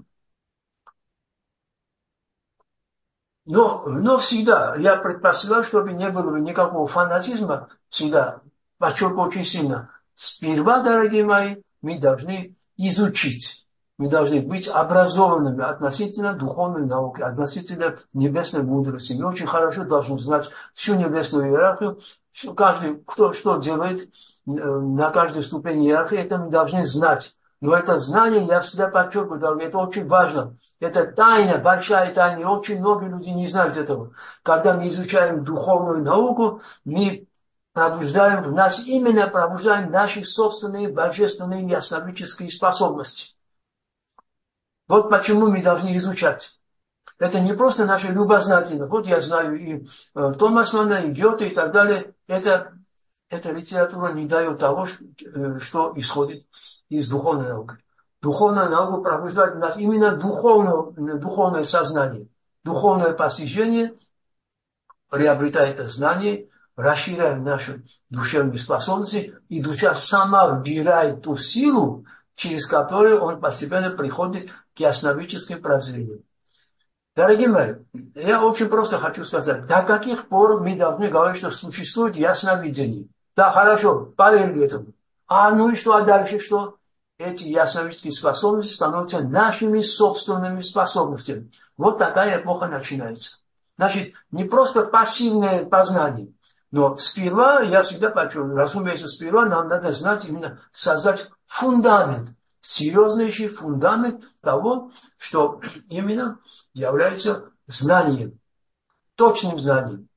Но всегда я предпочитаю, чтобы не было никакого фанатизма, всегда подчеркиваю очень сильно. Сперва, дорогие мои, мы должны изучить. Мы должны быть образованными относительно духовной науки, относительно небесной мудрости. Мы очень хорошо должны знать всю небесную иерархию, каждый, кто что делает на каждой ступени иерархии, это мы должны знать. Но это знание, я всегда подчеркиваю, это очень важно. Это тайна, большая тайна, и очень многие люди не знают этого. Когда мы изучаем духовную науку, мы пробуждаем в нас, именно пробуждаем наши собственные божественные ясновидческие способности. Вот почему мы должны изучать. Это не просто наше любознательность. Вот я знаю и Томасмана, и Гёте, и так далее. Эта литература не дает того, что исходит из духовной науки. Духовная наука пробуждает в нас именно духовное сознание, духовное постижение, приобретает это знание, расширяет наши душевные способности, и душа сама вбирает ту силу, через которую он постепенно приходит к ясновидческим прозрениям. Дорогие мои, я очень просто хочу сказать, до каких пор мы должны говорить, что существует ясновидение? Да, хорошо, поверили этому. Ну и что, а дальше что? Эти ясновидческие способности становятся нашими собственными способностями. Вот такая эпоха начинается. Значит, не просто пассивное познание, но сперва, я всегда подчеркиваю, разумеется, сперва нам надо знать, именно создать фундамент, серьезнейший фундамент того, что именно является знанием, точным знанием.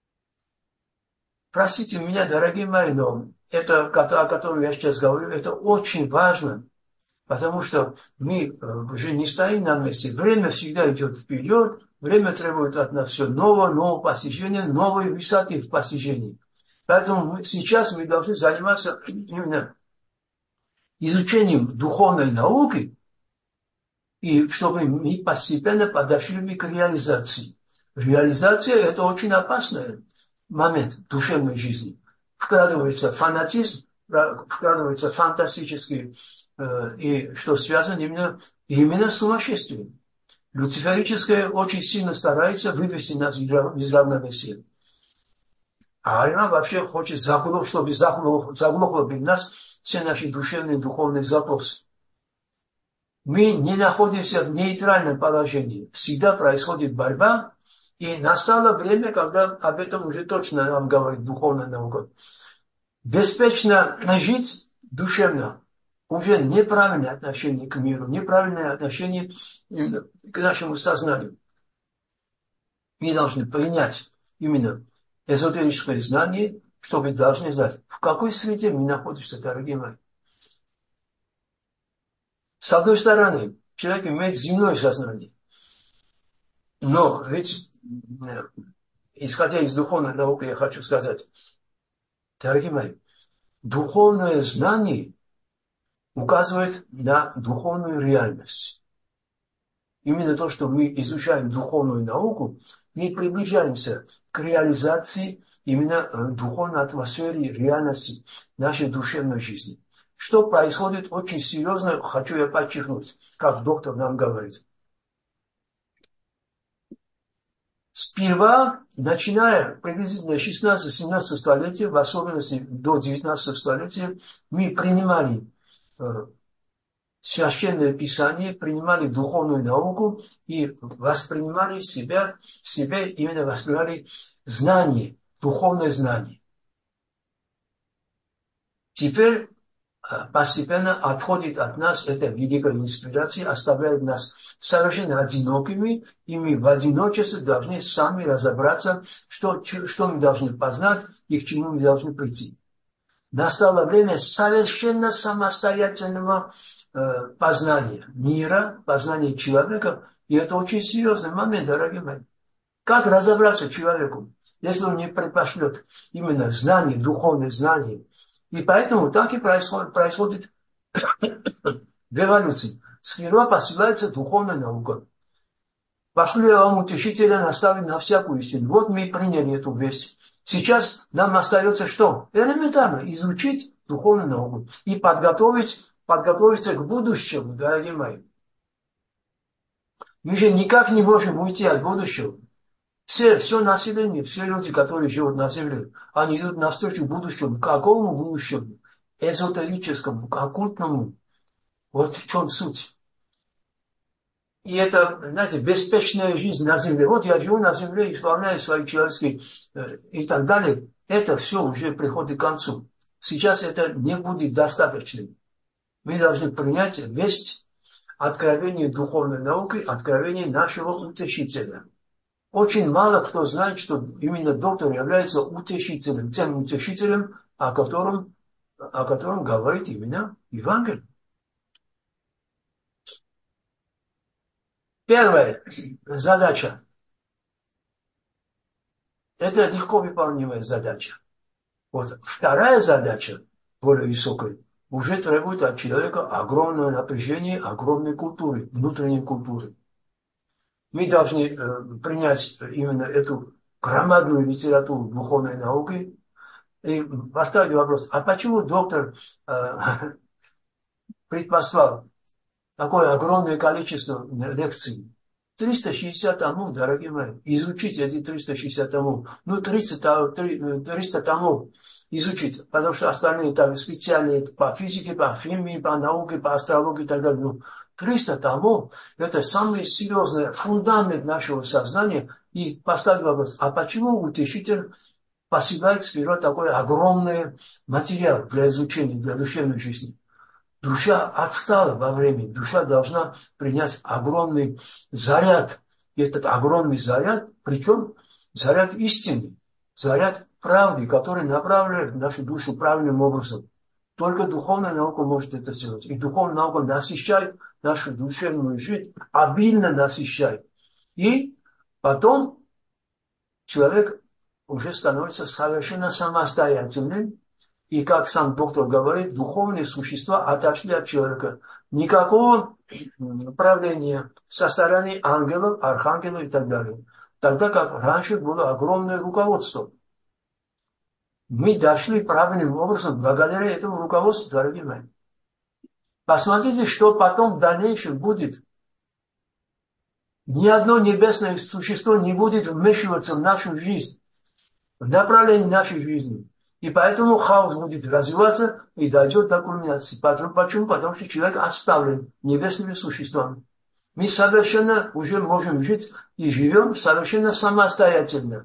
Простите меня, дорогие мои, но это, о котором я сейчас говорю, это очень важно, потому что мы уже не стоим на месте. Время всегда идет вперед, время требует от нас все нового постижения, новой высоты в постижении. Поэтому сейчас мы должны заниматься именно изучением духовной науки, и чтобы мы постепенно подошли к реализации. Реализация – это очень опасный момент душевной жизни. Вкрадывается фанатизм, вкрадывается фантастический, и что связано именно с сумасшествием. Люциферическое очень сильно старается вывести нас из равновесия. А она вообще хочет чтобы заглохло в нас все наши душевные и духовные запросы. Мы не находимся в нейтральном положении. Всегда происходит борьба, и настало время, когда об этом уже точно нам говорит духовная наука. Беспечно жить душевно уже неправильное отношение к миру, неправильное отношение к нашему сознанию. Мы должны принять именно эзотерическое знание, чтобы должны знать, в какой среде мы находимся, дорогие мои. С одной стороны, человек имеет земное сознание. Но ведь, исходя из духовной науки, я хочу сказать, дорогие мои, духовное знание указывает на духовную реальность. Именно то, что мы изучаем духовную науку, мы приближаемся к реализации именно духовной атмосферы, реальности нашей душевной жизни. Что происходит очень серьезно, хочу я подчеркнуть, как доктор нам говорит. С Сперва, начиная приблизительно 16-17 столетия, в особенности до 19 столетия, мы принимали священное писание, принимали духовную науку и воспринимали в себе именно воспринимали знание, духовное знание. Теперь постепенно отходит от нас эта великая инспирация, оставляет нас совершенно одинокими, и мы в одиночестве должны сами разобраться, что мы должны познать и к чему мы должны прийти. Настало время совершенно самостоятельного познания мира, познания человека, и это очень серьезный момент, дорогие мои. Как разобраться человеку, если он не предпошлет именно знание, духовное знание? И поэтому так и происходит в эволюции. Сперва посылается духовная наука. Пошлю я вам утешителя, наставить на всякую истину. Вот мы приняли эту весть. Сейчас нам остается что? Элементарно изучить духовную науку и подготовиться к будущему, дорогие мои. Мы же никак не можем уйти от будущего. Все население, все люди, которые живут на земле, они идут навстречу будущему. Какому будущему? Эзотерическому, оккультному. Вот в чем суть. И это, знаете, беспечная жизнь на земле. Вот я живу на земле, исполняю свои человеческие и так далее. Это все уже приходит к концу. Сейчас это не будет достаточным. Мы должны принять весть откровения духовной науки, откровения нашего утешителя. Очень мало кто знает, что именно доктор является утешителем, тем утешителем, о котором говорит именно Евангелие. Первая задача. Это легко выполнимая задача. Вот вторая задача, более высокая, уже требует от человека огромного напряжения, огромной культуры, внутренней культуры. Мы должны принять именно эту громадную литературу духовной науки и поставить вопрос, а почему доктор предпослал такое огромное количество лекций? 360 томов, дорогие мои. Изучить эти 360 томов. 300 томов изучить. Потому что остальные там специальные по физике, по химии, по науке, по астрологии и так далее. 300 томов – это самый серьезный фундамент нашего сознания. И поставить вопрос, а почему утешитель посылает сперва такой огромный материал для изучения, для душевной жизни? Душа отстала во времени. Душа должна принять огромный заряд. И этот огромный заряд, причем заряд истины, заряд правды, который направляет нашу душу правильным образом. Только духовная наука может это сделать. И духовная наука насыщает нашу душевную жизнь, обильно насыщает. И потом человек уже становится совершенно самостоятельным. И как сам доктор говорит, духовные существа отошли от человека. Никакого правления со стороны ангелов, архангелов и так далее. Тогда как раньше было огромное руководство. Мы дошли правильным образом благодаря этому руководству, дорогие мои. Посмотрите, что потом в дальнейшем будет. Ни одно небесное существо не будет вмешиваться в нашу жизнь, в направлении нашей жизни. И поэтому хаос будет развиваться и дойдет до кульминации. Почему? Потому что человек оставлен небесными существами. Мы совершенно уже можем жить и живем совершенно самостоятельно.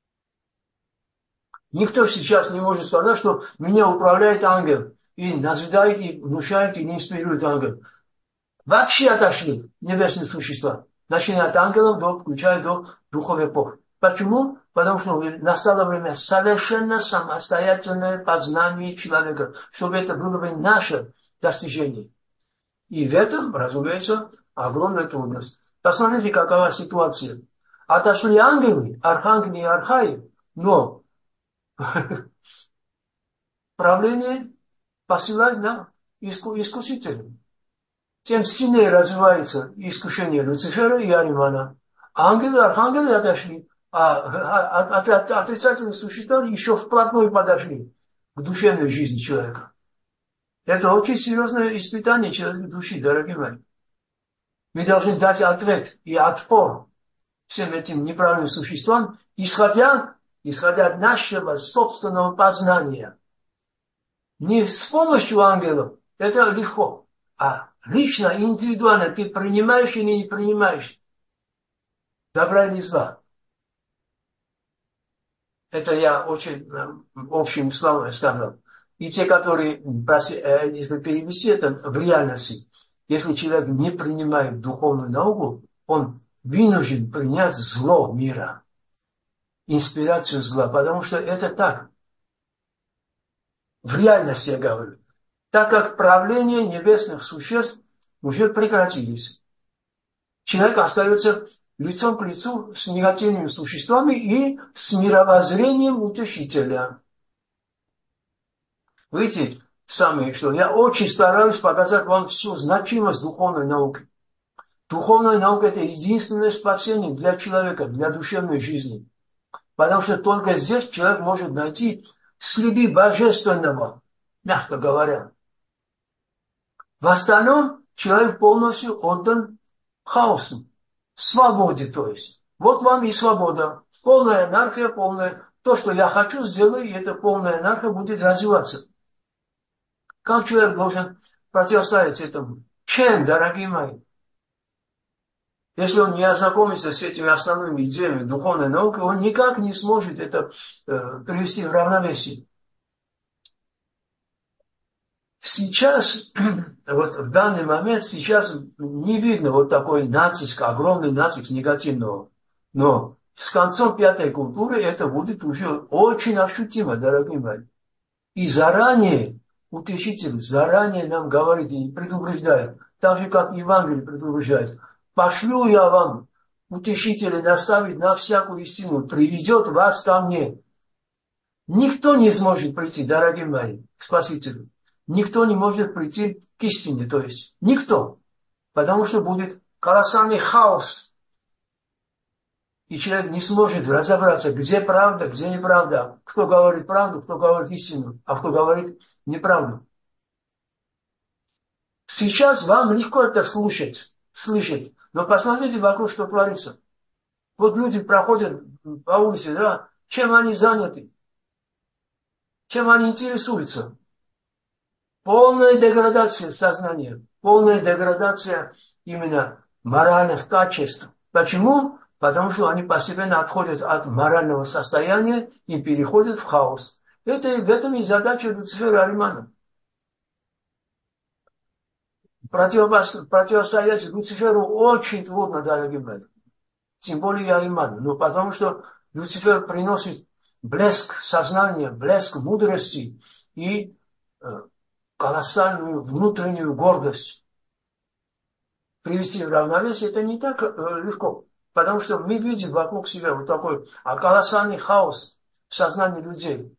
Никто сейчас не может сказать, что меня управляет ангел. И назидает, и внушает, и не инспирирует ангел. Вообще отошли небесные существа. Начиная от ангелов, включая до духов эпох. Почему? Потому что настало время совершенно самостоятельное познание человека, чтобы это было бы наше достижение. И в этом, разумеется, огромная трудность. Посмотрите, какова ситуация. Отошли ангелы, архангелы и архаи, но правление посылает на искусителя. Тем сильнее развивается искушение Люцифера и Аримана. Ангелы, архангелы отошли. А отрицательные существа еще вплотную подошли к душевной жизни человека. Это очень серьезное испытание человеческой души, дорогие мои. Мы должны дать ответ и отпор всем этим неправильным существам, исходя от нашего собственного познания. Не с помощью ангелов, это легко, а лично, индивидуально ты принимаешь или не принимаешь добра или зла. Это я очень общими словами сказал. И те, которые, если перевести это в реальности, если человек не принимает духовную науку, он вынужден принять зло мира, инспирацию зла, потому что это так. В реальности я говорю. Так как правление небесных существ уже прекратились. Человек остается лицом к лицу с негативными существами и с мировоззрением утешителя. Видите, сами, что я очень стараюсь показать вам всю значимость духовной науки. Духовная наука – это единственное спасение для человека, для душевной жизни. Потому что только здесь человек может найти следы божественного, мягко говоря. В остальном человек полностью отдан хаосу, свободе, то есть. Вот вам и свобода. Полная анархия, полная. То, что я хочу, сделаю, и эта полная анархия будет развиваться. Как человек должен противостоять этому? Чем, дорогие мои? Если он не ознакомится с этими основными идеями духовной науки, он никак не сможет это привести в равновесие. Сейчас, вот в данный момент, сейчас не видно вот такой натиск, огромный натиск негативного. Но с концом пятой культуры это будет уже очень ощутимо, дорогие мои. И заранее, утешитель заранее нам говорит и предупреждает, так же, как Евангелие предупреждает. Пошлю я вам утешителя наставить на всякую истину, приведет вас ко мне. Никто не сможет прийти, дорогие мои, к Спасителю. Никто не может прийти к истине, то есть никто. Потому что будет колоссальный хаос. И человек не сможет разобраться, где правда, где неправда. Кто говорит правду, кто говорит истину, а кто говорит неправду. Сейчас вам легко это слышать. Но посмотрите вокруг, что творится. Вот люди проходят по улице, да, чем они заняты? Чем они интересуются? Полная деградация сознания, полная деградация именно моральных качеств. Почему? Потому что они постепенно отходят от морального состояния и переходят в хаос. В этом и задача Люцифера Аримана. Противостоять Люциферу очень трудно, дорогие мои. Тем более Ариману. Но потому что Люцифер приносит блеск сознания, блеск мудрости и колоссальную внутреннюю гордость. Привести в равновесие это не так легко. Потому что мы видим вокруг себя вот такой колоссальный хаос в сознании людей.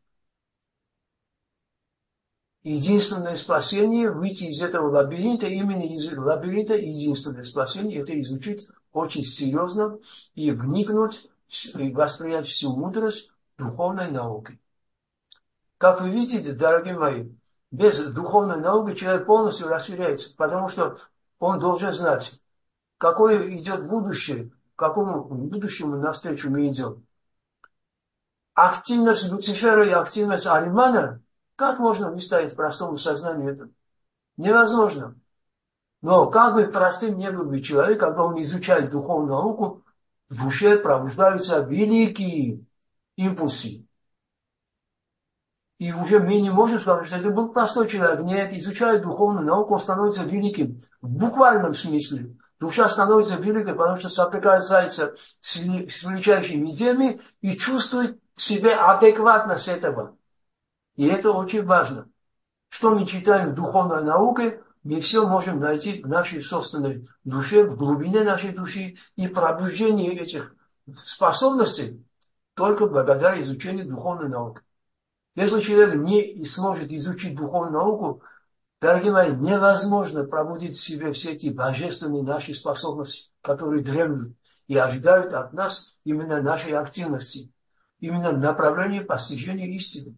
Единственное спасение – выйти из этого лабиринта, именно из лабиринта единственное спасение – это изучить очень серьезно и вникнуть, и воспринять всю мудрость духовной науки. Как вы видите, дорогие мои, без духовной науки человек полностью расширяется, потому что он должен знать, какое идет будущее, к какому будущему навстречу мы идем. Активность Люцифера и активность Аримана, как можно выставить простому сознанию это? Невозможно. Но как бы простым не был бы человек, когда он изучает духовную науку, в душе пробуждаются великие импульсы. И уже мы не можем сказать, что это был простой человек. Нет, изучая духовную науку, он становится великим. В буквальном смысле. Душа становится великой, потому что соприкасается с величайшими идеями и чувствует себя адекватно с этого. И это очень важно. Что мы читаем в духовной науке, мы все можем найти в нашей собственной душе, в глубине нашей души, и пробуждение этих способностей только благодаря изучению духовной науки. Если человек не сможет изучить духовную науку, дорогие мои, невозможно пробудить в себе все эти божественные наши способности, которые дремлют и ожидают от нас именно нашей активности, именно направления постижения истины.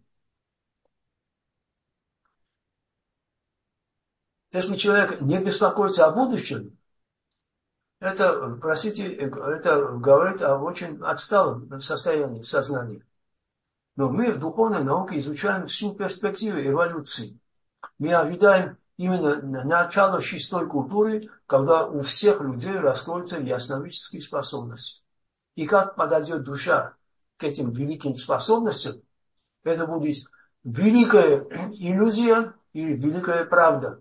Если человек не беспокоится о будущем, Это, простите, это говорит о очень отсталом состоянии сознания. Но мы в духовной науке изучаем всю перспективу эволюции. Мы ожидаем именно начала шестой культуры, когда у всех людей раскроются ясновидческие способности. И как подойдет душа к этим великим способностям, это будет великая иллюзия или великая правда.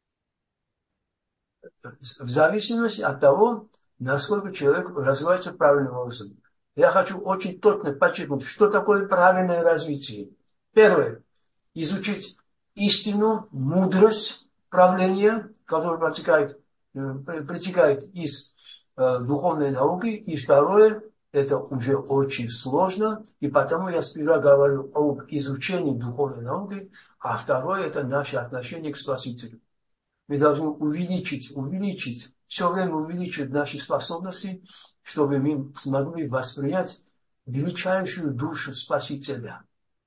В зависимости от того, насколько человек развивается правильным образом. Я хочу очень точно подчеркнуть, что такое правильное развитие. Первое. Изучить истину, мудрость правления, которая протекает из духовной науки. И второе, это уже очень сложно, и потому я сперва говорю об изучении духовной науки, а второе, это наше отношение к Спасителю. Мы должны увеличить, все время увеличивать наши способности, чтобы мы смогли воспринять величайшую душу Спасителя.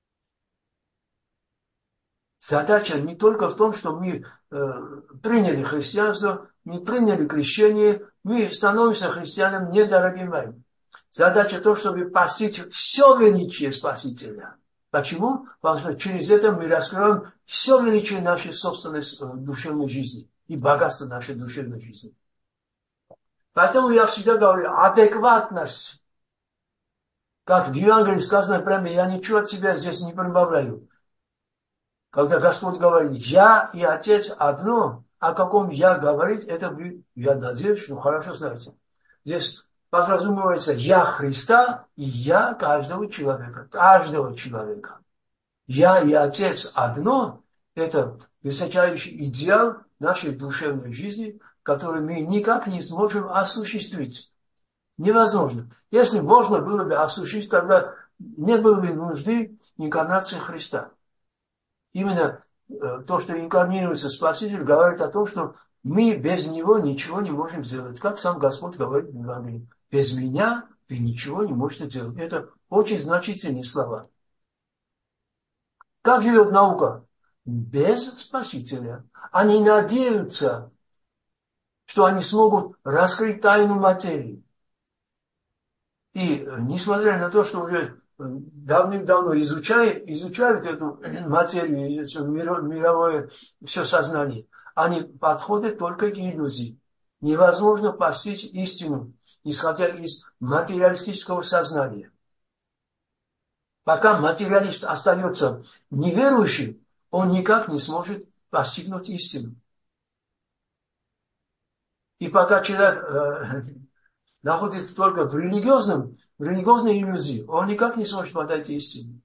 Задача не только в том, что мы приняли христианство, мы приняли крещение, мы становимся христианами недорогим моим. Задача в том, чтобы постичь все величие Спасителя. Почему? Потому что через это мы раскроем все величие нашей собственной душевной жизни и богатство нашей душевной жизни. Поэтому я всегда говорю, адекватность. Как в Евангелии сказано прямо, я ничего от себя здесь не прибавляю. Когда Господь говорит, я и Отец одно, о каком я говорит, это вы, я надеюсь, что хорошо знаете. Здесь подразумевается я Христа и я каждого человека. Каждого человека. Я и Отец одно, это высочайший идеал нашей душевной жизни, который мы никак не сможем осуществить. Невозможно. Если можно было бы осуществить, тогда не было бы нужды инкарнации Христа. Именно то, что инкарнируется Спаситель, говорит о том, что мы без Него ничего не можем сделать. Как сам Господь говорит в Евангелии. Без меня вы ничего не можете делать. Это очень значительные слова. Как живет наука? Без Спасителя. Они надеются, что они смогут раскрыть тайну материи. И несмотря на то, что уже давным-давно изучают эту материю, мировое все сознание, они подходят только к иллюзии. Невозможно постичь истину, исходя из материалистического сознания. Пока материалист остается неверующим, он никак не сможет постигнуть истину. И пока человек находится только в религиозной иллюзии, он никак не сможет подойти истине.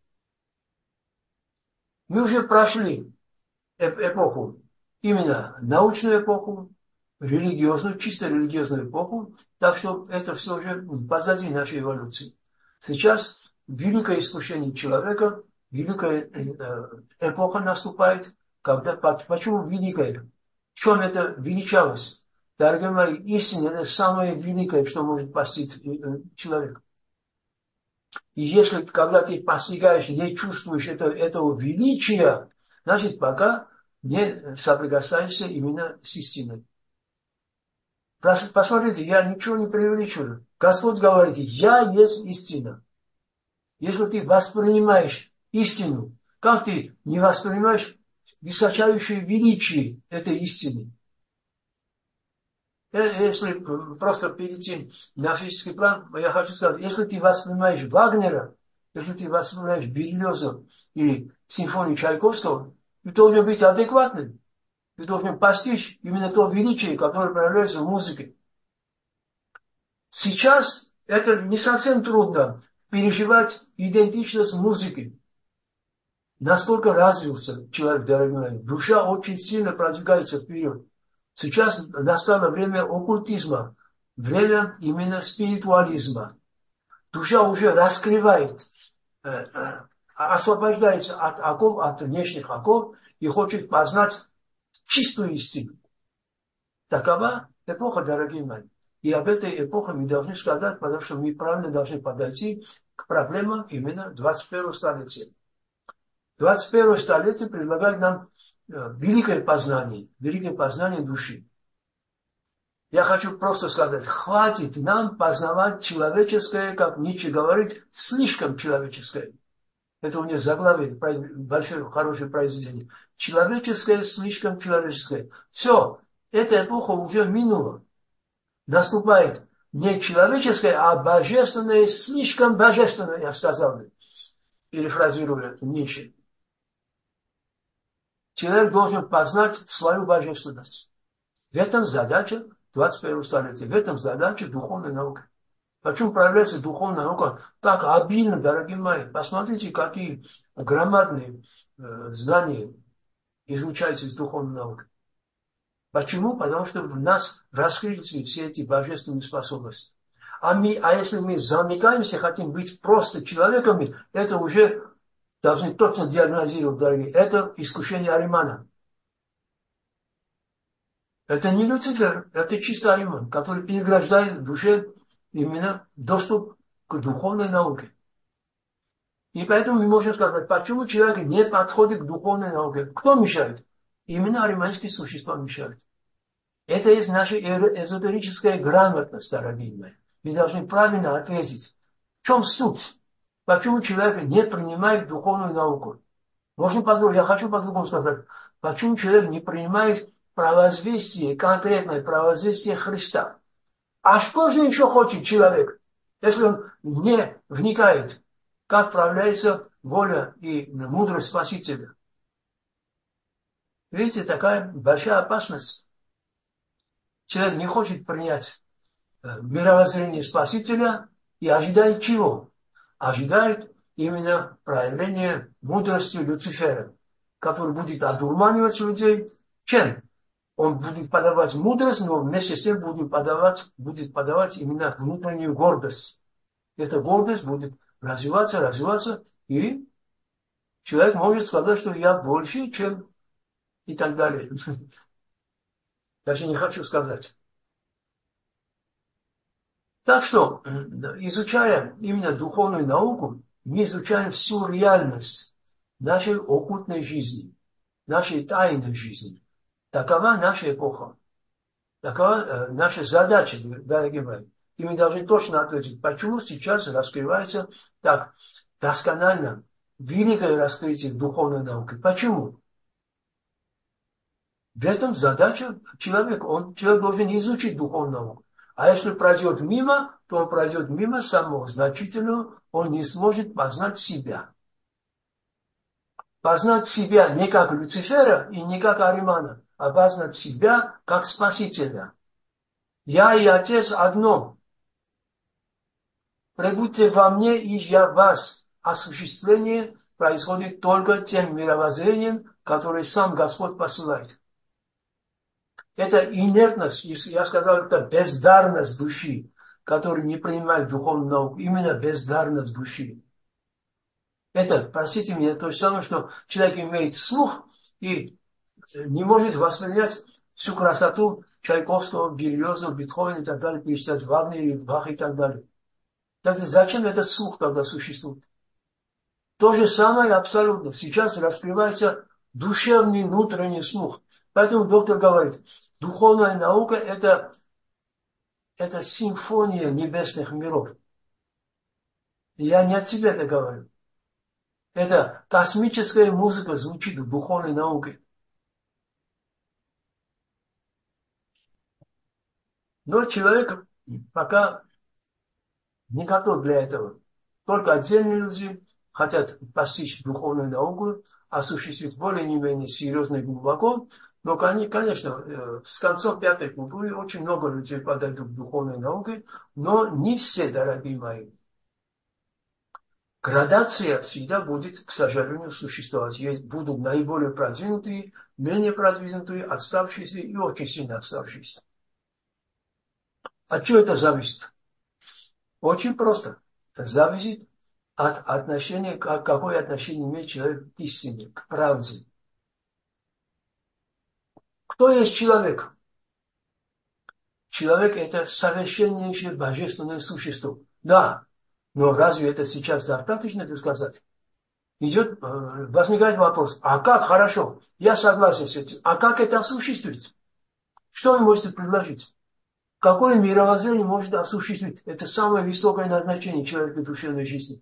Мы уже прошли эпоху, именно научную эпоху, религиозную, чисто религиозную эпоху, так что это все уже позади нашей эволюции. Сейчас великое искушение человека, великая эпоха наступает, когда, почему великая? В чем это величалось? Дорогие мои, истина – это самое великое, что может постичь человек. И если, когда ты постигаешь, не чувствуешь этого величия, значит, пока не соприкасаешься именно с истиной. Посмотрите, я ничего не преувеличиваю. Господь говорит, я есть истина. Если ты воспринимаешь истину, как ты не воспринимаешь высочайшее величие этой истины? Если просто перейти на физический план, я хочу сказать, если ты воспринимаешь Вагнера, если ты воспринимаешь Берлиоза или симфонию Чайковского, ты должен быть адекватным. Ты должен постичь именно то величие, которое проявляется в музыке. Сейчас это не совсем трудно переживать идентичность музыки. Настолько развился человек, дорогие мои. Душа очень сильно продвигается вперед. Сейчас настало время оккультизма, время именно спиритуализма. Душа уже раскрывает, освобождается от оков, от внешних оков и хочет познать чистую истину. Такова эпоха, дорогие мои. И об этой эпохе мы должны сказать, потому что мы правильно должны подойти к проблемам именно 21-го столетия. 21-е столетие предлагает нам великое познание души. Я хочу просто сказать, хватит нам познавать человеческое, как Ницше говорит, слишком человеческое. Это у него заглавие, большое, хорошее произведение. Человеческое, слишком человеческое. Все, эта эпоха уже минула. Наступает не человеческое, а божественное, слишком божественное, я сказал бы, перефразируя Ницше. Человек должен познать свою божественность. В этом задача 21 столетия, в этом задача духовной науки. Почему проявляется духовная наука так обильно, дорогие мои? Посмотрите, какие громадные знания излучаются из духовной науки. Почему? Потому что в нас раскрылись все эти божественные способности. А если мы замыкаемся, хотим быть просто человеками, это уже должны точно диагнозировать, дорогие. Это искушение Аримана. Это не Люцифер, это чисто Ариман, который переграждает в душе именно доступ к духовной науке. И поэтому мы можем сказать, почему человек не подходит к духовной науке. Кто мешает? Именно ариманские существа мешают. Это есть наша эзотерическая грамотность, дорогие мои. Мы должны правильно ответить. В чем суть? Почему человек не принимает духовную науку? Я хочу по-другому сказать. Почему человек не принимает провозвестие, конкретное провозвестие Христа? А что же еще хочет человек, если он не вникает, как проявляется воля и мудрость Спасителя? Видите, такая большая опасность. Человек не хочет принять мировоззрение Спасителя и ожидает чего? Ожидает именно проявления мудрости Люцифера, который будет одурманивать людей. Чем? Он будет подавать мудрость, но вместе с тем будет подавать именно внутреннюю гордость. Эта гордость будет развиваться, и человек может сказать, что я больше, чем и так далее. Даже не хочу сказать. Так что, изучая именно духовную науку, мы изучаем всю реальность нашей оккультной жизни, нашей тайной жизни. Такова наша эпоха. Такова наша задача, дорогие мои. И мы должны точно ответить, почему сейчас раскрывается так досконально великое раскрытие духовной науки. Почему? В этом задача человека. Человек должен изучить духовную науку. А если пройдет мимо, то он пройдет мимо самого значительного, он не сможет познать себя. Познать себя не как Люцифера и не как Аримана, а познать себя как Спасителя. Я и Отец одно. Пребудьте во мне, и я в вас. Осуществление происходит только тем мировоззрением, которое сам Господь посылает. Это инертность, я сказал, это бездарность души, которая не принимает духовную науку. Именно бездарность души. Это, простите меня, то же самое, что человек имеет слух и не может воспринять всю красоту Чайковского, Берлиоза, Бетховена и так далее, перечислять Вагнера, Баха и так далее. Тогда зачем этот слух тогда существует? То же самое абсолютно. Сейчас раскрывается душевный внутренний слух. Поэтому доктор говорит, духовная наука это симфония небесных миров. И я не от себя это говорю. Это космическая музыка звучит в духовной науке. Но человек пока не готов для этого. Только отдельные люди хотят постичь духовную науку, осуществить более-менее серьезно и глубоко. Но, конечно, с концом пятой культуры очень много людей подойдут к духовной науке, но не все, дорогие мои. Градация всегда будет, к сожалению, существовать. Будут наиболее продвинутые, менее продвинутые, отставшиеся и очень сильно отставшиеся. От чего это зависит? Очень просто. Зависит от отношения, какое отношение имеет человек к истине, к правде. Кто есть человек? Человек – это совершеннейшее божественное существо. Да, но разве это сейчас достаточно, это сказать? Возникает вопрос, а как хорошо, я согласен с этим, а как это осуществить? Что вы можете предложить? Какое мировоззрение может осуществить? Это самое высокое назначение человека душевной жизни.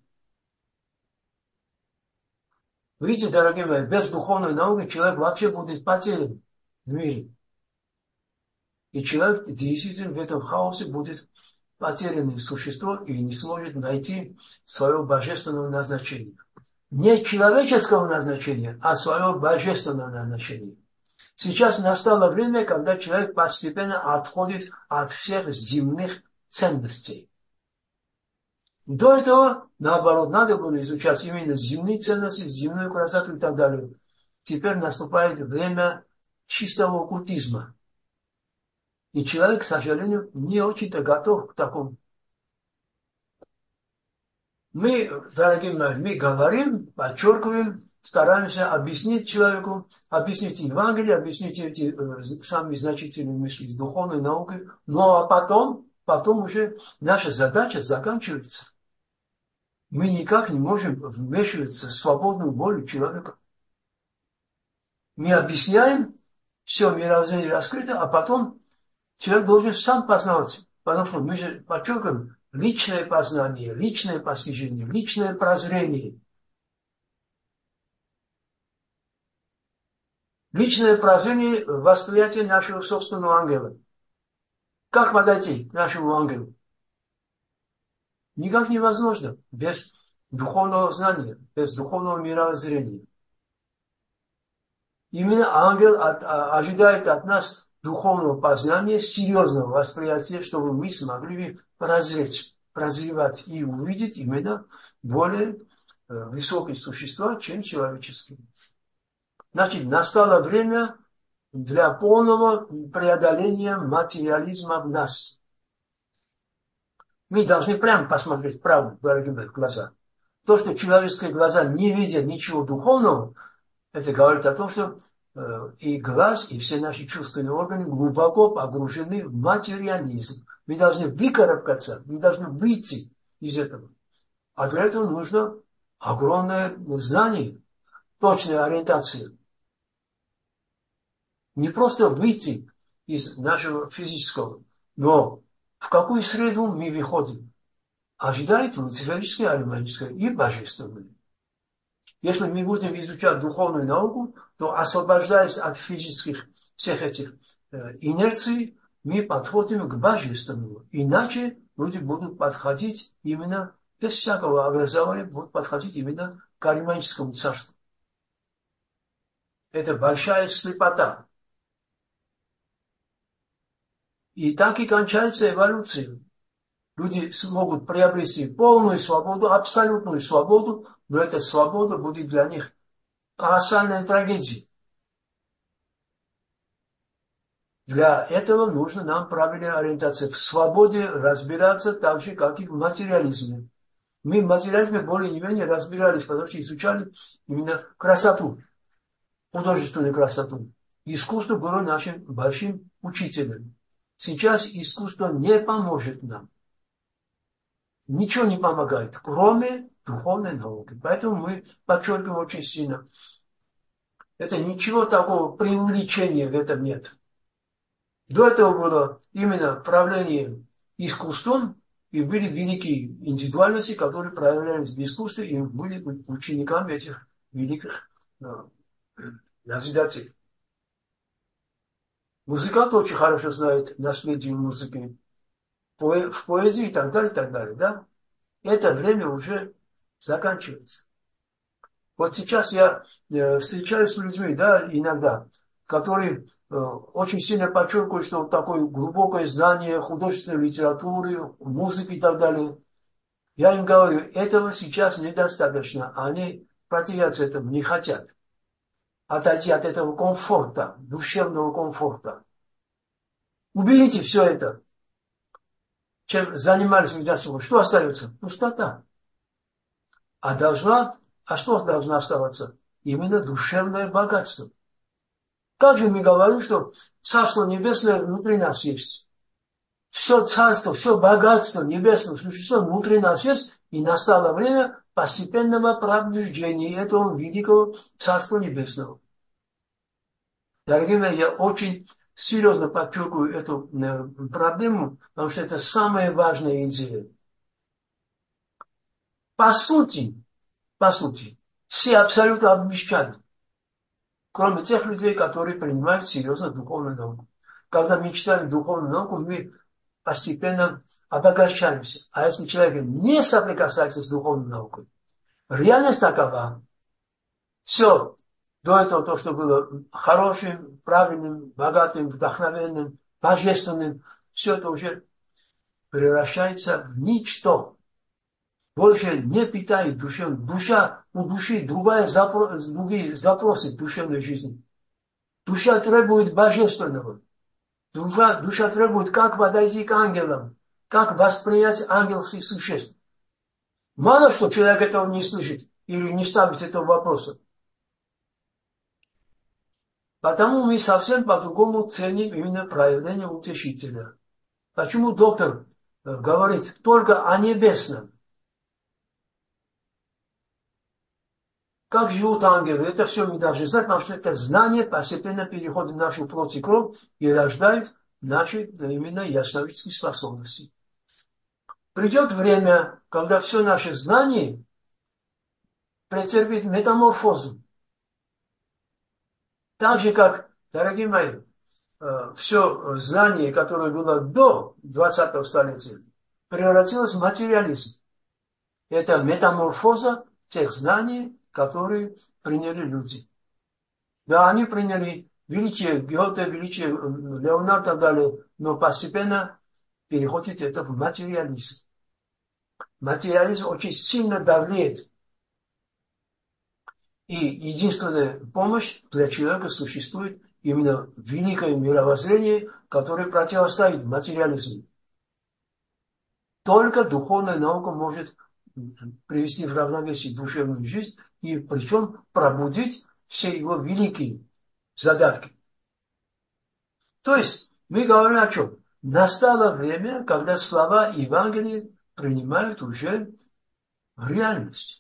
Видите, дорогие мои, без духовной науки человек вообще будет потерян в мире. И человек действительно в этом хаосе будет потерянное существо и не сможет найти своего божественного назначения. Не человеческого назначения, а своего божественного назначения. Сейчас настало время, когда человек постепенно отходит от всех земных ценностей. До этого, наоборот, надо было изучать именно земные ценности, земную красоту и так далее. Теперь наступает время чистого оккультизма. И человек, к сожалению, не очень-то готов к такому. Мы, дорогие мои, мы говорим, подчеркиваем, стараемся объяснить человеку, объяснить Евангелие, объяснить эти самые значительные мысли с духовной наукой. Ну а потом уже наша задача заканчивается. Мы никак не можем вмешиваться в свободную волю человека. Мы объясняем, все мировоззрение раскрыто, а потом человек должен сам познаваться. Потому что мы же подчеркиваем личное познание, личное постижение, личное прозрение. Личное прозрение восприятия нашего собственного ангела. Как подойти к нашему ангелу? Никак невозможно без духовного знания, без духовного мировоззрения. Именно ангел ожидает от нас духовного познания, серьезного восприятия, чтобы мы смогли прозревать и увидеть именно более высокие существа, чем человеческие. Значит, настало время для полного преодоления материализма в нас. Мы должны прямо посмотреть в правду, дорогие мои, в глаза. То, что человеческие глаза не видят ничего духовного, это говорит о том, что и глаз, и все наши чувственные органы глубоко погружены в материализм. Мы должны выкарабкаться, мы должны выйти из этого. А для этого нужно огромное знание, точная ориентация. Не просто выйти из нашего физического, но в какую среду мы выходим. Ожидает люциферическое, ариманическое и божественное. Если мы будем изучать духовную науку, то, освобождаясь от физических всех этих инерций, мы подходим к божественному. Иначе люди будут подходить именно, без всякого образования, будут подходить именно к ариманическому царству. Это большая слепота. И так и кончается эволюция. Люди смогут приобрести полную свободу, абсолютную свободу, но эта свобода будет для них колоссальной трагедией. Для этого нужно нам правильная ориентация. В свободе разбираться так же, как и в материализме. Мы в материализме более или менее разбирались, потому что изучали именно красоту, художественную красоту. Искусство было нашим большим учителем. Сейчас искусство не поможет нам. Ничего не помогает, кроме духовной науки. Поэтому мы подчеркиваем очень сильно. Это ничего такого преувеличения в этом нет. До этого было именно правление искусством, и были великие индивидуальности, которые проявлялись в искусстве, и были учениками этих великих назидателей. Музыкант очень хорошо знает наследие музыки, в поэзии и так далее, да? Это время уже заканчивается. Вот сейчас я встречаюсь с людьми, да, иногда, которые очень сильно подчеркивают, что такое глубокое знание художественной литературы, музыки и так далее. Я им говорю, этого сейчас недостаточно. Они противятся этому, не хотят отойти от этого комфорта, душевного комфорта. Уберите все это, чем занимались медитацией. Что остается? Пустота. А что должно оставаться? Именно душевное богатство. Как же мы говорим, что Царство Небесное внутри нас есть? Все царство, все богатство небесного существа внутри нас есть, и настало время постепенного пробуждения этого великого Царства Небесного. Дорогие мои, я очень серьезно подчеркиваю эту проблему, потому что это самая важная идея. По сути, все абсолютно обнищали, кроме тех людей, которые принимают серьезно духовную науку. Когда мы читаем духовную науку, мы постепенно обогащаемся. А если человек не соприкасается с духовной наукой, реальность такова. Все, до этого то, что было хорошим, правильным, богатым, вдохновенным, божественным, все это уже превращается в ничто. Больше не питает душевную. Душа, у души другие запросы душевной жизни. Душа требует божественного. Душа требует, как подойти к ангелам, как воспринять ангельских существ. Мало что человек этого не слышит или не ставит этого вопроса. Потому мы совсем по-другому ценим именно проявление утешителя. Почему доктор говорит только о небесном? Как живут ангелы, это все мы должны знать, потому что это знание постепенно переходит в нашу плоть и кровь и рождает наши именно ясновидящие способности. Придет время, когда все наше знание претерпит метаморфозу. Так же, как, дорогие мои, все знание, которое было до 20-го столетия, превратилось в материализм. Это метаморфоза тех знаний, которые приняли люди. Да, они приняли величие Гёте, величие Леонардо и так далее, но постепенно переходит это в материализм. Материализм очень сильно давлеет. И единственная помощь для человека существует именно великое мировоззрение, которое противостоит материализму. Только духовная наука может привести в равновесие душевную жизнь и причем пробудить все его великие загадки. То есть мы говорим о чем? Настало время, когда слова Евангелия принимают уже реальность.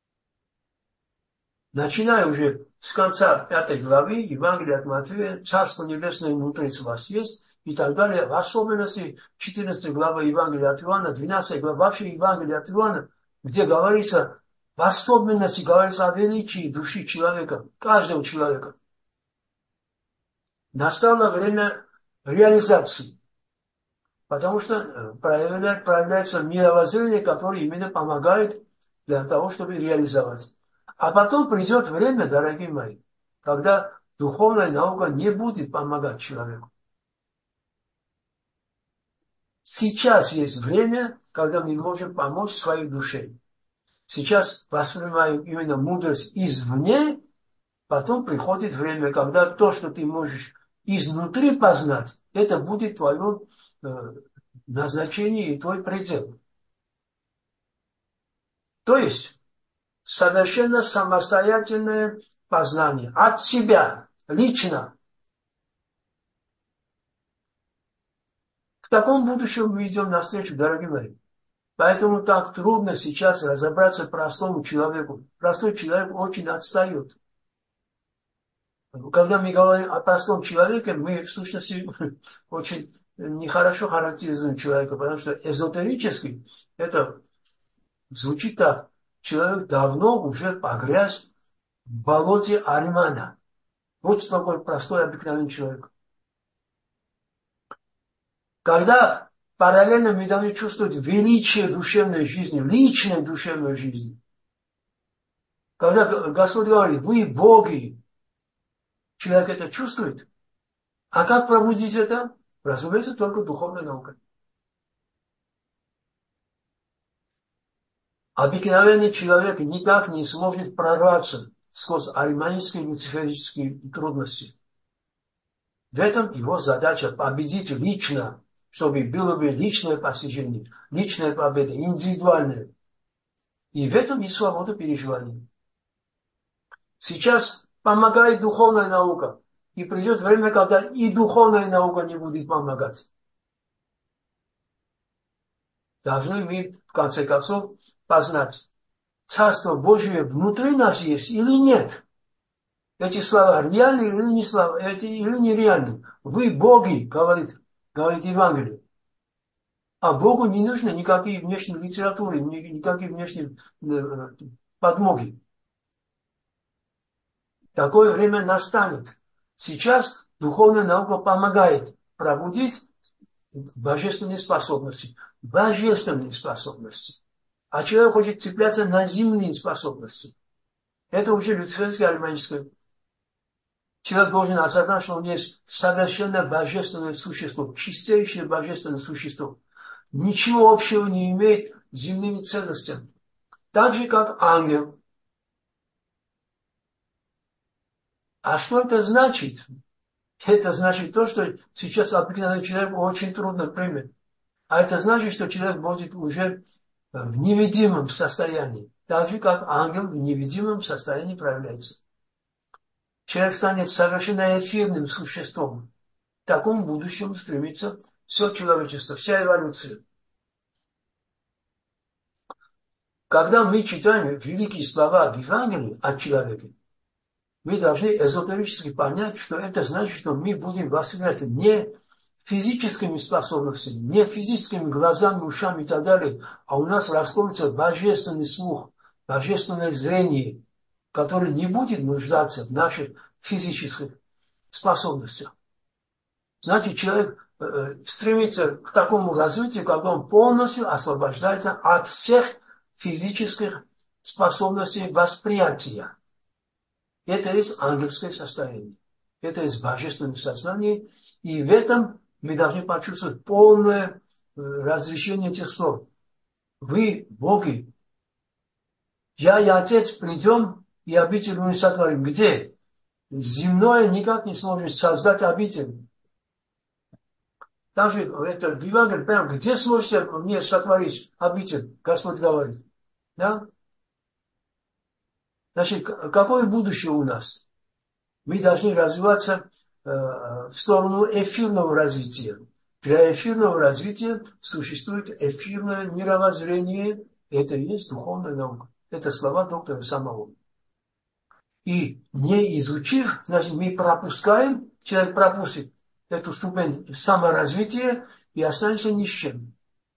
Начиная уже с конца 5 главы Евангелия от Матфея, Царство Небесное внутри вас есть, и так далее. В особенности 14 глава Евангелия от Иоанна, 12 глава вообще Евангелия от Иоанна, где говорится, в особенности говорится о величии души человека, каждого человека. Настало время реализации, потому что проявляется мировоззрение, которое именно помогает для того, чтобы реализовать. А потом придет время, дорогие мои, когда духовная наука не будет помогать человеку. Сейчас есть время, когда мы можем помочь своей душе. Сейчас воспринимаем именно мудрость извне, потом приходит время, когда то, что ты можешь изнутри познать, это будет твое назначение и твой предел. То есть совершенно самостоятельное познание от себя, лично. К такому будущему мы идем навстречу, дорогие мои. Поэтому так трудно сейчас разобраться простому человеку. Простой человек очень отстает. Когда мы говорим о простом человеке, мы в сущности очень нехорошо характеризуем человека, потому что эзотерически это звучит так. Человек давно уже погряз в болоте Аримана. Вот что такое простой обыкновенный человек. Когда параллельно мы должны чувствовать величие душевной жизни, личной душевной жизни. Когда Господь говорит, вы боги, человек это чувствует. А как пробудить это? Разумеется, только духовная наука. Обыкновенный человек никак не сможет прорваться сквозь ариманистские и люциферические трудности. В этом его задача победить лично, чтобы было бы личное постижение, личная победа, индивидуальная. И в этом и свобода переживания. Сейчас помогает духовная наука. И придет время, когда и духовная наука не будет помогать. Должны мы, в конце концов, познать, Царство Божие внутри нас есть или нет. Эти слова реальны или не слова, или нереальны. Вы боги, говорит Евангелие. А Богу не нужны никакие внешние литературы, никакие внешние подмоги. Такое время настанет. Сейчас духовная наука помогает пробудить божественные способности. Божественные способности. А человек хочет цепляться на земные способности. Это уже люциферское альманическое. Человек должен осознать, что он есть совершенно божественное существо, чистейшее божественное существо. Ничего общего не имеет с земными ценностями. Так же, как ангел. А что это значит? Это значит то, что сейчас обыкновенный человек очень трудно примет. А это значит, что человек будет уже в невидимом состоянии. Так же, как ангел в невидимом состоянии проявляется. Человек станет совершенно эфирным существом. К такому будущему стремится все человечество, вся эволюция. Когда мы читаем великие слова в Евангелии о человеке, мы должны эзотерически понять, что это значит, что мы будем воспринимать не физическими способностями, не физическими глазами, ушами и так далее, а у нас раскроется божественный слух, божественное зрение, которое не будет нуждаться в наших физических способностях. Значит, человек стремится к такому развитию, когда он полностью освобождается от всех физических способностей восприятия. Это есть ангельское состояние. Это есть божественное сознание. И в этом мы должны почувствовать полное разрешение этих слов. Вы, боги, я и Отец придем и обитель не сотворим. Где? Земное никак не сможет создать обитель. Там же это в Евангелии, прямо, где сможете мне сотворить обитель? Господь говорит. Да? Значит, какое будущее у нас? Мы должны развиваться в сторону эфирного развития. Для эфирного развития существует эфирное мировоззрение. Это и есть духовная наука. Это слова доктора самого. И не изучив, значит, мы пропускаем, человек пропустит эту ступень саморазвития и останется ни с чем.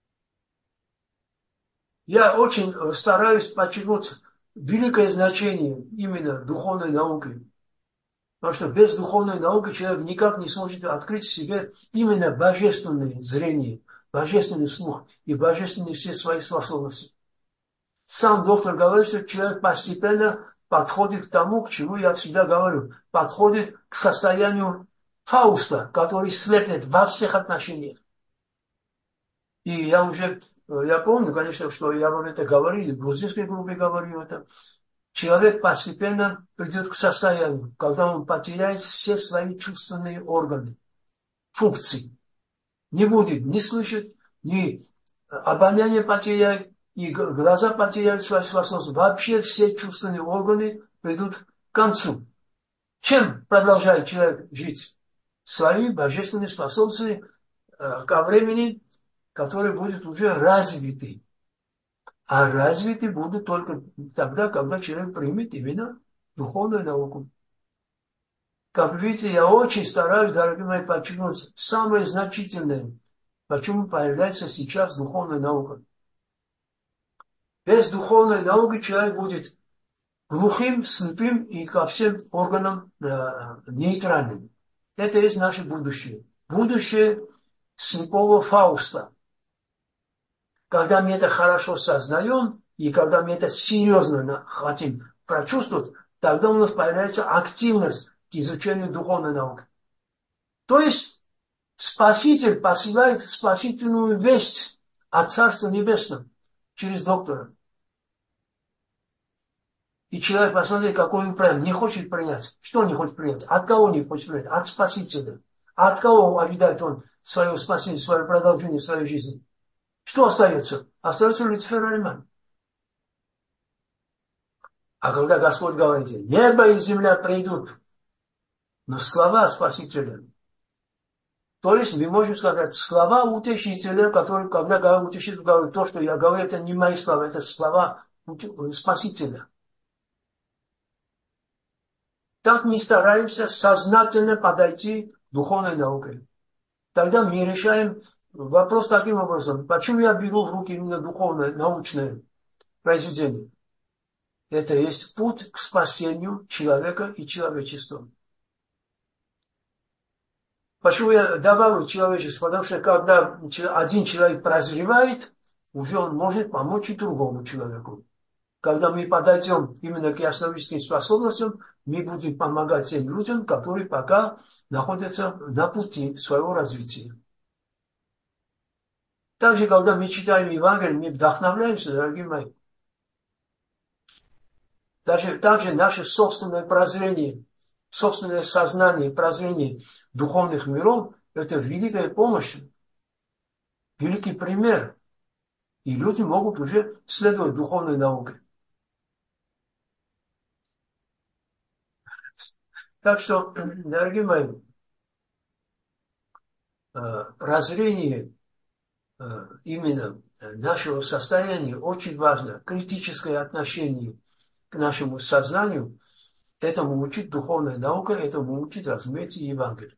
Я очень стараюсь подчеркнуть великое значение именно духовной науки. Потому что без духовной науки человек никак не сможет открыть в себе именно божественное зрение, божественный слух и божественные все свои способности. Сам доктор говорит, что человек постепенно подходит к тому, к чему я всегда говорю, подходит к состоянию Фауста, который слепнет во всех отношениях. И я помню, конечно, что я вам это говорил, в грузинской группе говорю это. Человек постепенно придет к состоянию, когда он потеряет все свои чувственные органы, функции. Не будет ни слышать, ни обоняние потеряет, и глаза потеряют свои способности. Вообще все чувственные органы придут к концу. Чем продолжает человек жить? Своими божественными способностями ко времени, который будет уже развитый. А развиты будут только тогда, когда человек примет именно духовную науку. Как видите, я очень стараюсь, дорогие мои, подчеркнуть самое значительное, почему появляется сейчас духовная наука. Без духовной науки человек будет глухим, слепым и ко всем органам нейтральным. Это есть наше будущее. Будущее слепого Фауста. Когда мы это хорошо сознаем, и когда мы это серьезно хотим прочувствовать, тогда у нас появляется активность к изучению духовной науки. То есть Спаситель посылает спасительную весть от Царства Небесного через доктора. И человек, посмотрите, какой он прям не хочет принять. Что он не хочет принять? От кого не хочет принять? От Спасителя. А от кого ожидает он свое спасение, свое продолжение своей жизни? Что остается? Остается Люцифер Альман. А когда Господь говорит, небо и земля придут, но слова Спасителя. То есть мы можем сказать, слова утешителя, которые, когда утешитель говорит, то, что я говорю, это не мои слова, это слова Спасителя. так мы стараемся сознательно подойти к духовной науке. Тогда мы решаем вопрос таким образом. Почему я беру в руки именно духовное, научное произведение? Это есть путь к спасению человека и человечества. Почему я добавлю человечество? Потому что когда один человек прозревает, уже он может помочь и другому человеку. Когда мы подойдем именно к ясновидящим способностям, мы будем помогать тем людям, которые пока находятся на пути своего развития. Также, когда мы читаем Евангелие, мы вдохновляемся, дорогие мои. Также наше собственное прозрение, собственное сознание, прозрение духовных миров – это великая помощь, великий пример. И люди могут уже следовать духовной науке. Так что, дорогие мои, прозрение именно нашего состояния очень важно. Критическое отношение к нашему сознанию, этому учит духовная наука, этому учит, разумеется, Евангелие.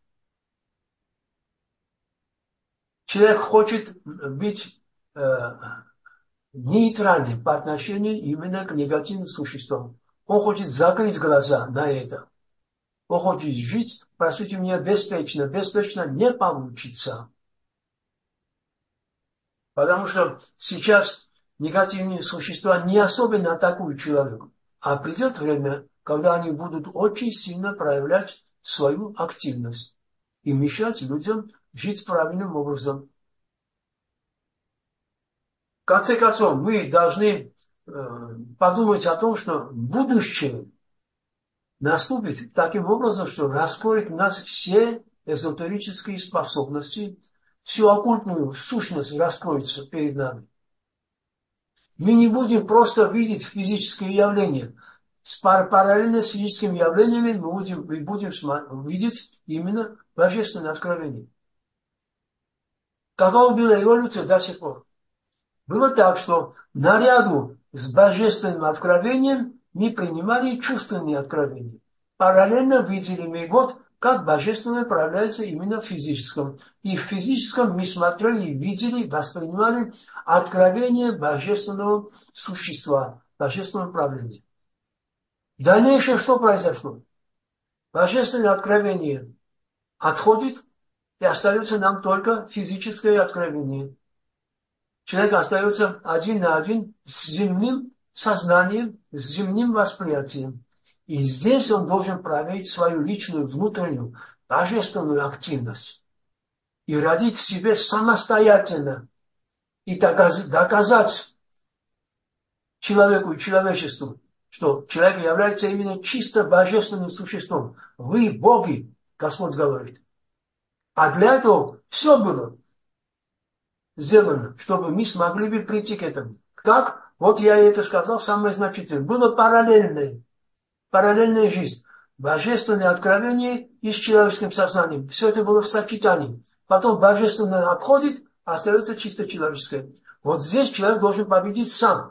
Человек хочет быть нейтральным по отношению именно к негативным существам. Он хочет закрыть глаза на это. Он хочет жить, простите меня, беспечно. Беспечно не получится. Потому что сейчас негативные существа не особенно атакуют человека. А придет время, когда они будут очень сильно проявлять свою активность и мешать людям жить правильным образом. В конце концов, мы должны подумать о том, что будущее наступит таким образом, что раскроет в нас все эзотерические способности, всю оккультную сущность раскроется перед нами. Мы не будем просто видеть физические явления. Параллельно с физическими явлениями мы будем видеть именно божественное откровение. Какова была эволюция до сих пор? Было так, что наряду с божественным откровением мы принимали чувственные откровения. Параллельно видели мы вот, как божественное проявляется именно в физическом. И в физическом мы смотрели, видели, воспринимали откровение божественного существа, божественного правления. В дальнейшем что произошло? Божественное откровение отходит, и остается нам только физическое откровение. Человек остается один на один с земным сознанием, с земным восприятием. И здесь он должен проявить свою личную, внутреннюю, божественную активность. И родить в себе самостоятельно. И доказать человеку и человечеству, что человек является именно чисто божественным существом. Вы боги, Господь говорит. А для этого все было сделано, чтобы мы смогли бы прийти к этому. Как? Вот я это сказал, самое значительное. Было параллельная жизнь. Божественное откровение и с человеческим сознанием. Все это было в сочетании. Потом божественное отходит, а остается чисто человеческое. Вот здесь человек должен победить сам.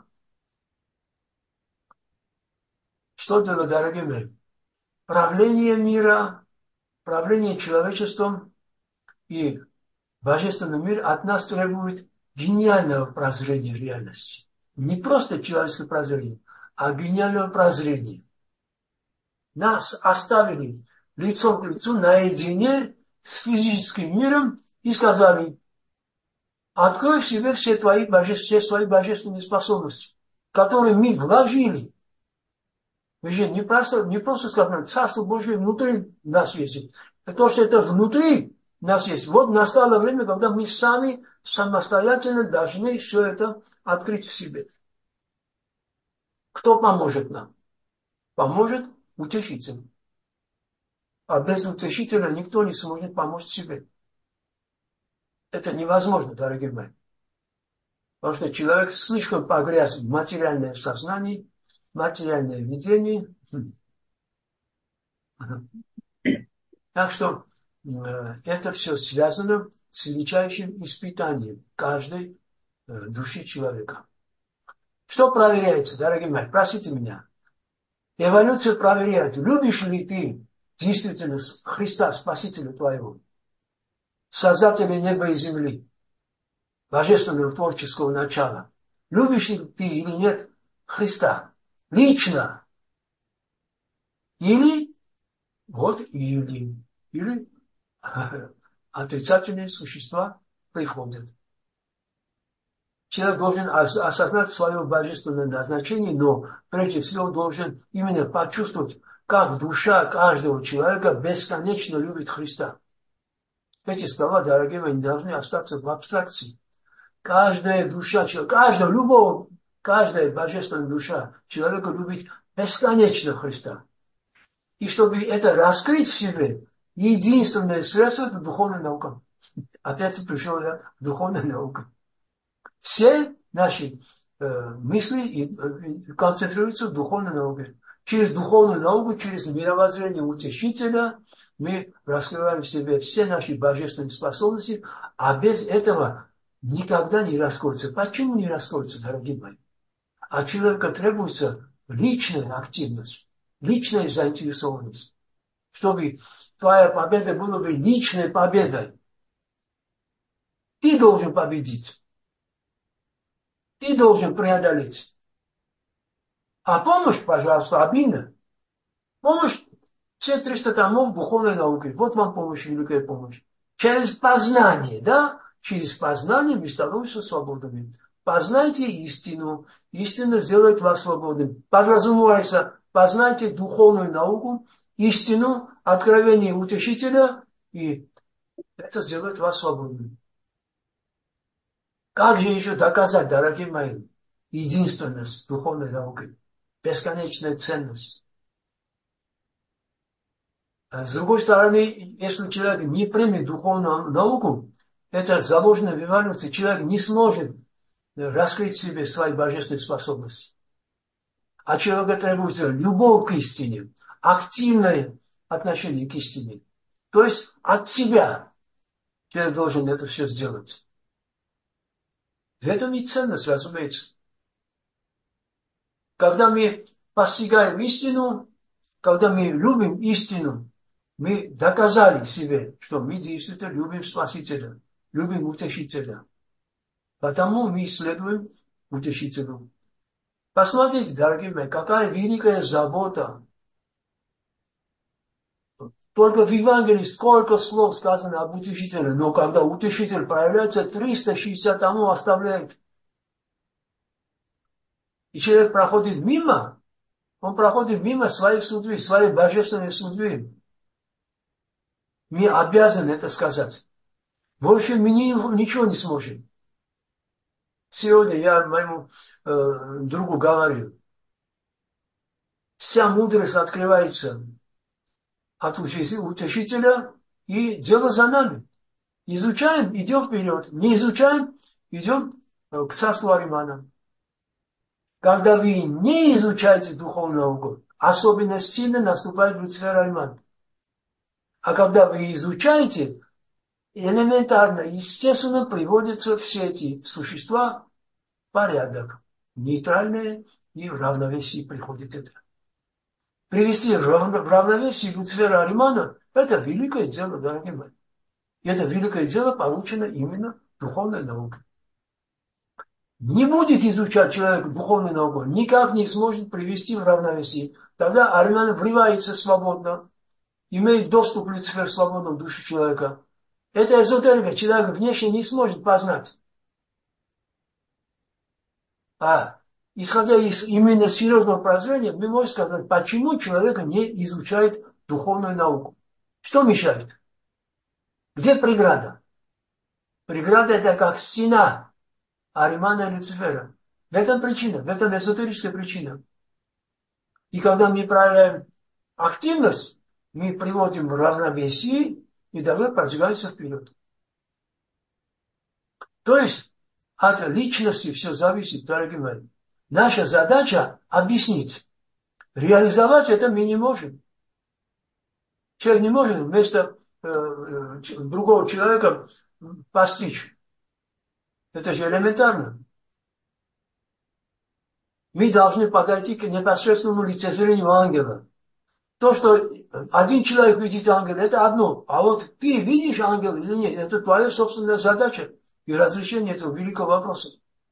Что делать, дорогие мои? Правление мира, правление человечеством и божественный мир от нас требует гениального прозрения реальности. Не просто человеческое прозрение, а гениального прозрения. Нас оставили лицом к лицу наедине с физическим миром и сказали: открой в себе все свои божественные способности, которые мы вложили. Не просто сказано, Царство Божие внутри нас есть. То, что это внутри нас есть. Вот настало время, когда мы сами самостоятельно должны все это открыть в себе. Кто поможет нам? Поможет утешитель. А без утешителя никто не сможет помочь себе. Это невозможно, дорогие мои. Потому что человек слишком погряз в материальное сознание, материальное видение. Так что это все связано с величайшим испытанием каждой души человека. Что проверяется, дорогие мои? Простите меня. Эволюция проверяет, любишь ли ты действительно Христа, Спасителя твоего, Создателя неба и земли, божественного творческого начала. Любишь ли ты или нет Христа? Лично. Или, вот или отрицательные существа приходят. Человек должен осознать свое божественное назначение, но прежде всего должен именно почувствовать, как душа каждого человека бесконечно любит Христа. Эти слова, дорогие мои, не должны остаться в абстракции. Каждая душа человека, каждая божественная душа человека любит бесконечно Христа. И чтобы это раскрыть в себе, единственное средство – это духовная наука. Опять пришел я к духовной науке. Все наши мысли концентрируются в духовной науке. Через духовную науку, через мировоззрение утешителя мы раскрываем в себе все наши божественные способности, а без этого никогда не раскроется. Почему не раскроется, дорогие мои? От человека требуется личная активность, личная заинтересованность, чтобы твоя победа была бы личной победой. Ты должен победить. Ты должен преодолеть. А помощь, пожалуйста, обильно. Помощь, все 300 томов духовной науки. Вот вам помощь, великая помощь. Через познание, да? Через познание мы становимся свободными. Познайте истину. Истина сделает вас свободным. Подразумевается, познайте духовную науку, истину, откровение утешителя, и это сделает вас свободным. Как же еще доказать, дорогие мои, единственность духовной науки, бесконечная ценность? А с другой стороны, если человек не примет духовную науку, это заложено в эволюции, человек не сможет раскрыть в себе свои божественные способности. А человеку требуется любовь к истине, активное отношение к истине. То есть от себя человек должен это все сделать. В этом и ценность, разумеется. Когда мы постигаем истину, когда мы любим истину, мы доказали себе, что мы действительно любим Спасителя, любим Утешителя. Потому мы следуем Утешителю. Посмотрите, дорогие мои, какая великая забота. Только в Евангелии сколько слов сказано об Утешителе, но когда Утешитель проявляется, 360 тому оставляет. И человек проходит мимо, он проходит мимо своих судьбы, своей божественной судьбы. Мы обязаны это сказать. Больше мы ничего не сможем. Сегодня я моему другу говорил, вся мудрость открывается от утешителя, и дело за нами. Изучаем, идем вперед. Не изучаем, идем к царству Аримана. Когда вы не изучаете духовную науку, особенно сильно наступает Люцифер Ариман. А когда вы изучаете, элементарно, естественно, приводятся все эти существа в порядок. Нейтральные и в равновесии приходит это. Привести в равновесие Люцифера Аримана – это великое дело, дорогие мои. И это великое дело получено именно духовной наукой. Не будет изучать человек духовную науку, никак не сможет привести в равновесие. Тогда Ариман вливается свободно, имеет доступ Люцифер свободно в душу человека. Это эзотерика, человек внешне не сможет познать. А исходя из именно серьезного прозрения, мы можем сказать, почему человек не изучает духовную науку. Что мешает? Где преграда? Преграда – это как стена Аримана и Люцифера. В этом причина, в этом эзотерическая причина. И когда мы проявляем активность, мы приводим в равновесие и давай продвигаемся вперед. То есть от личности все зависит, дорогие мои. Наша задача объяснить. Реализовать это мы не можем. Человек не может вместо другого человека постичь. Это же элементарно. Мы должны подойти к непосредственному лицезрению ангела. То, что один человек видит ангела, это одно. А вот ты видишь ангела или нет, это твоя собственная задача и разрешение этого великого вопроса.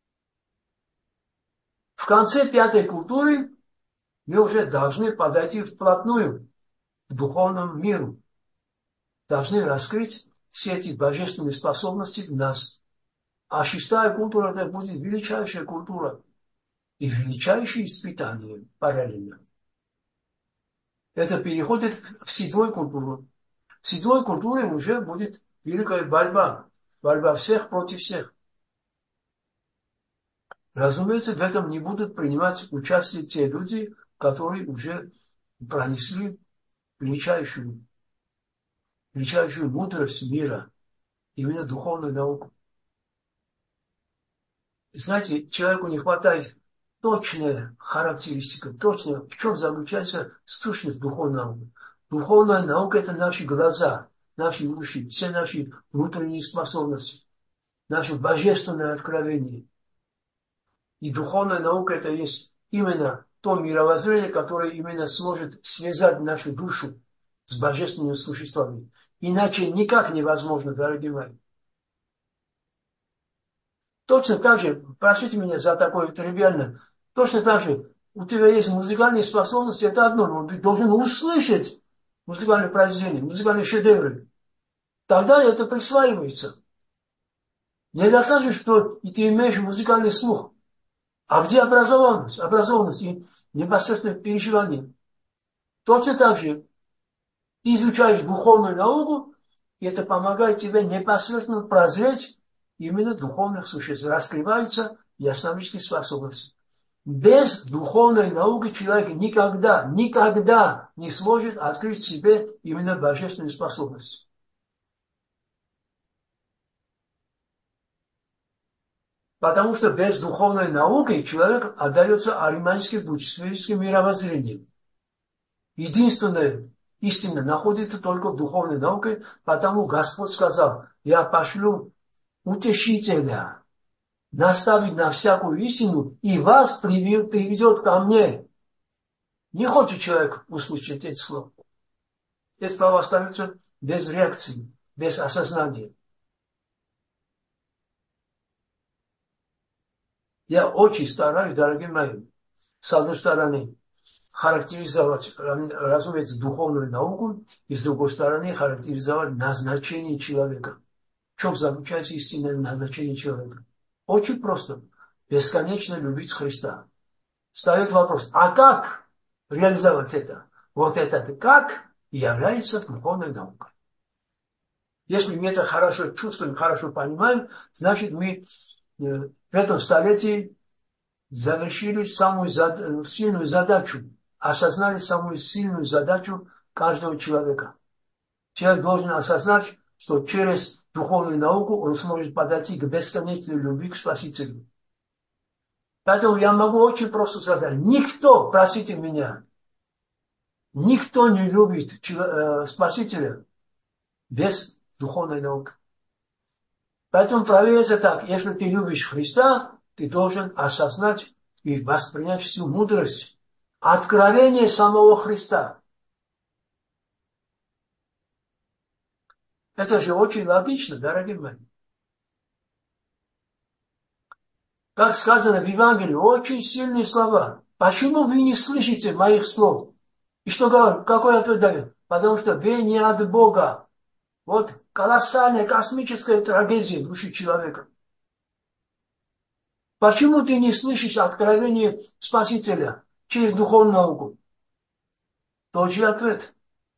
В конце пятой культуры мы уже должны подойти вплотную к духовному миру. Должны раскрыть все эти божественные способности в нас. А шестая культура, это будет величайшая культура и величайшие испытания параллельно. Это переходит в седьмую культуру. В седьмой культуре уже будет великая борьба. Борьба всех против всех. Разумеется, в этом не будут принимать участие те люди, которые уже пронесли величайшую мудрость мира, именно духовную науку. Знаете, человеку не хватает точная характеристика, точная, в чем заключается сущность духовной науки. Духовная наука – это наши глаза, наши уши, все наши внутренние способности, наше божественное откровение. И духовная наука – это есть именно то мировоззрение, которое именно сможет связать нашу душу с божественными существами. Иначе никак невозможно, дорогие мои. Точно так же, простите меня за такое тривиальное, точно так же у тебя есть музыкальные способности, это одно, но ты должен услышать музыкальные произведения, музыкальные шедевры. Тогда это присваивается. Недостаточно, что и ты имеешь музыкальный слух. А где образованность? Образованность и непосредственное переживание. Точно так же ты изучаешь духовную науку, и это помогает тебе непосредственно прозреть именно духовных существ. Раскрываются ясновидящие способности. Без духовной науки человек никогда не сможет открыть в себе именно божественные способности. Потому что без духовной науки человек отдается ариманским буддистским мировоззрением. Единственное истина находится только в духовной науке, потому Господь сказал: я пошлю утешителя, наставить на всякую истину, и вас приведет ко мне. Не хочет человек услышать эти слова. Эти слова остаются без реакции, без осознания. Я очень стараюсь, дорогие мои, с одной стороны, характеризовать, разумеется, духовную науку, и с другой стороны, характеризовать назначение человека. В чем заключается истинное назначение человека? Очень просто. Бесконечно любить Христа. Встает вопрос, а как реализовать это? Вот это как является духовной наукой. Если мы это хорошо чувствуем, хорошо понимаем, значит мы в этом столетии завершили самую сильную задачу, осознали самую сильную задачу каждого человека. Человек должен осознать, что через духовную науку он сможет подойти к бесконечной любви к Спасителю. Поэтому я могу очень просто сказать, никто, простите меня, никто не любит Спасителя без духовной науки. Поэтому проверяется так, если ты любишь Христа, ты должен осознать и воспринять всю мудрость, откровение самого Христа. Это же очень логично, дорогие мои. Как сказано в Евангелии, очень сильные слова. Почему вы не слышите моих слов? И что говорят? Какой ответ дают? Потому что вы не от Бога. Вот колоссальная космическая трагедия души человека. Почему ты не слышишь откровение Спасителя через духовную науку? Тот же ответ.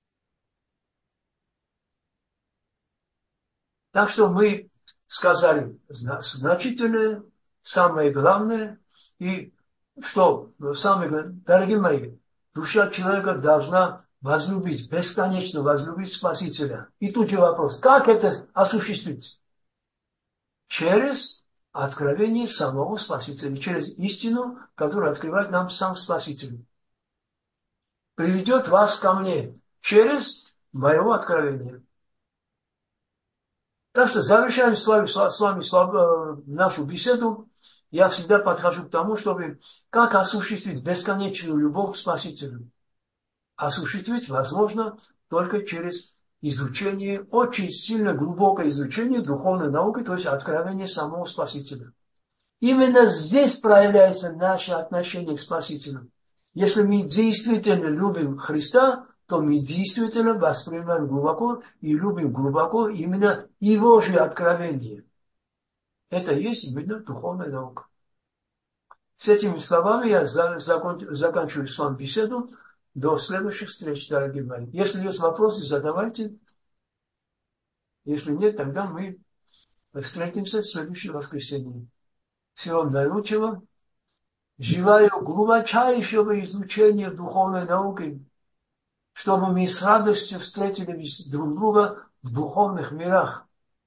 Так что мы сказали значительное, самое главное, и что самое главное, дорогие мои, душа человека должна возлюбить, бесконечно возлюбить Спасителя. И тут же вопрос, как это осуществить? Через откровение самого Спасителя, через истину, которую открывает нам сам Спаситель. Приведет вас ко мне через моего откровения. Так что завершаем с вами нашу беседу я всегда подхожу к тому, чтобы как осуществить бесконечную любовь к Спасителю. Осуществить возможно только через изучение, очень сильно глубокое изучение духовной науки, то есть откровение самого Спасителя. Именно здесь проявляется наше отношение к Спасителю. Если мы действительно любим Христа, то мы действительно воспринимаем глубоко и любим глубоко именно Его же откровение. Это есть именно духовная наука. С этими словами я заканчиваю с вами беседу. До следующих встреч, дорогие мои. Если есть вопросы, задавайте. Если нет, тогда мы встретимся в следующее воскресенье. Всего наилучшего. Желаю глубочайшего изучения духовной науки, чтобы мы с радостью встретили друг друга в духовных мирах.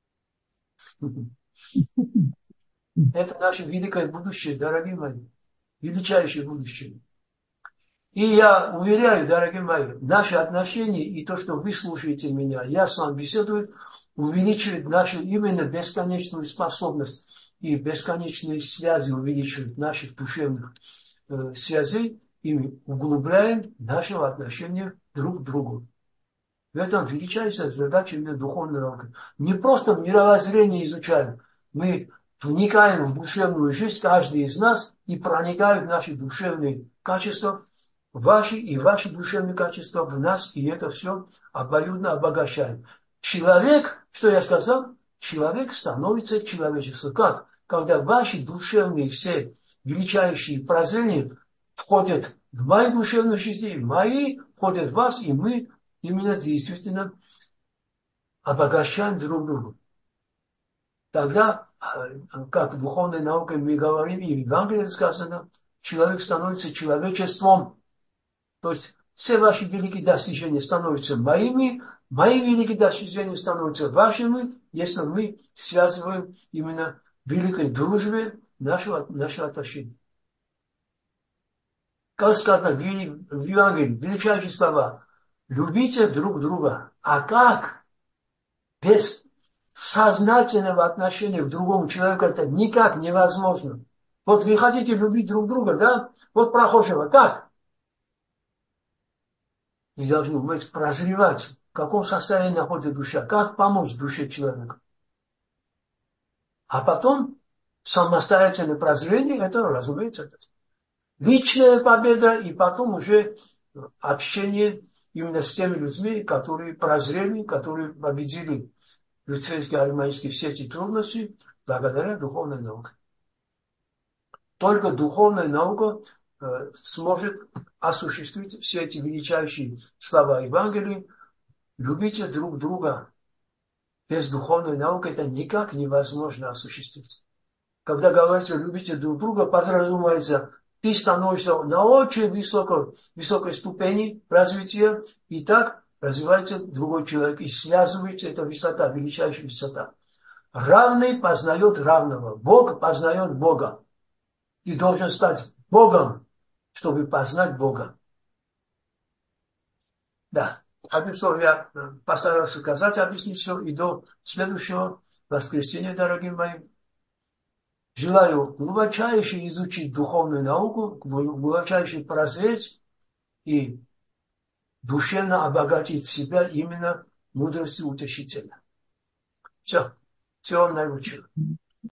Это наше великое будущее, дорогие мои. Величайшее будущее. И я уверяю, дорогие мои, наши отношения и то, что вы слушаете меня, я с вами беседую, увеличивает нашу именно бесконечную способность и бесконечные связи увеличивают наших душевных связей, и мы углубляем нашего отношения друг к другу. В этом величайшая задача именно духовной науки. Не просто мировоззрение изучаем, мы вникаем в душевную жизнь, каждый из нас, и проникаем в наши душевные качества, ваши и ваши душевные качества в нас, и это все обоюдно обогащаем. Человек, что я сказал, человек становится человечеством. Как? Когда ваши душевные все величайшие прозрения входят в мои душевные жизни, мои входят в вас, и мы именно действительно обогащаем друг друга. Тогда, как в духовной науке мы говорим, и в Евангелии сказано, человек становится человечеством. То есть все ваши великие достижения становятся моими, мои великие достижения становятся вашими, если мы связываем именно в великой дружбе наши отношения. Как сказано в Евангелии, величайшие слова, любите друг друга. А как? Без сознательного отношения к другому человеку это никак невозможно. Вот вы хотите любить друг друга, да? Вот прохожего, как? Вы должны уметь прозревать, в каком состоянии находится душа, как помочь душе человека. А потом самостоятельное прозрение, это, разумеется, это личная победа, и потом уже общение именно с теми людьми, которые прозрели, которые победили люцерские армейские все эти трудности благодаря духовной науке. Только духовная наука сможет осуществить все эти величайшие слова Евангелия. Любите друг друга. Без духовной науки это никак невозможно осуществить. Когда говорится любите друг друга, подразумевается, ты становишься на очень высокой ступени развития, и так развивается другой человек, и связывается эта высота, величайшая высота. Равный познает равного, Бог познает Бога, и должен стать Богом, чтобы познать Бога. Да, одним словом, я постарался сказать, объяснить все, и до следующего воскресенья, дорогие мои. Желаю глубочайше изучить духовную науку, глубочайше прозреть и душевно обогатить себя именно мудростью утешителя. Все. Всего наилучшего.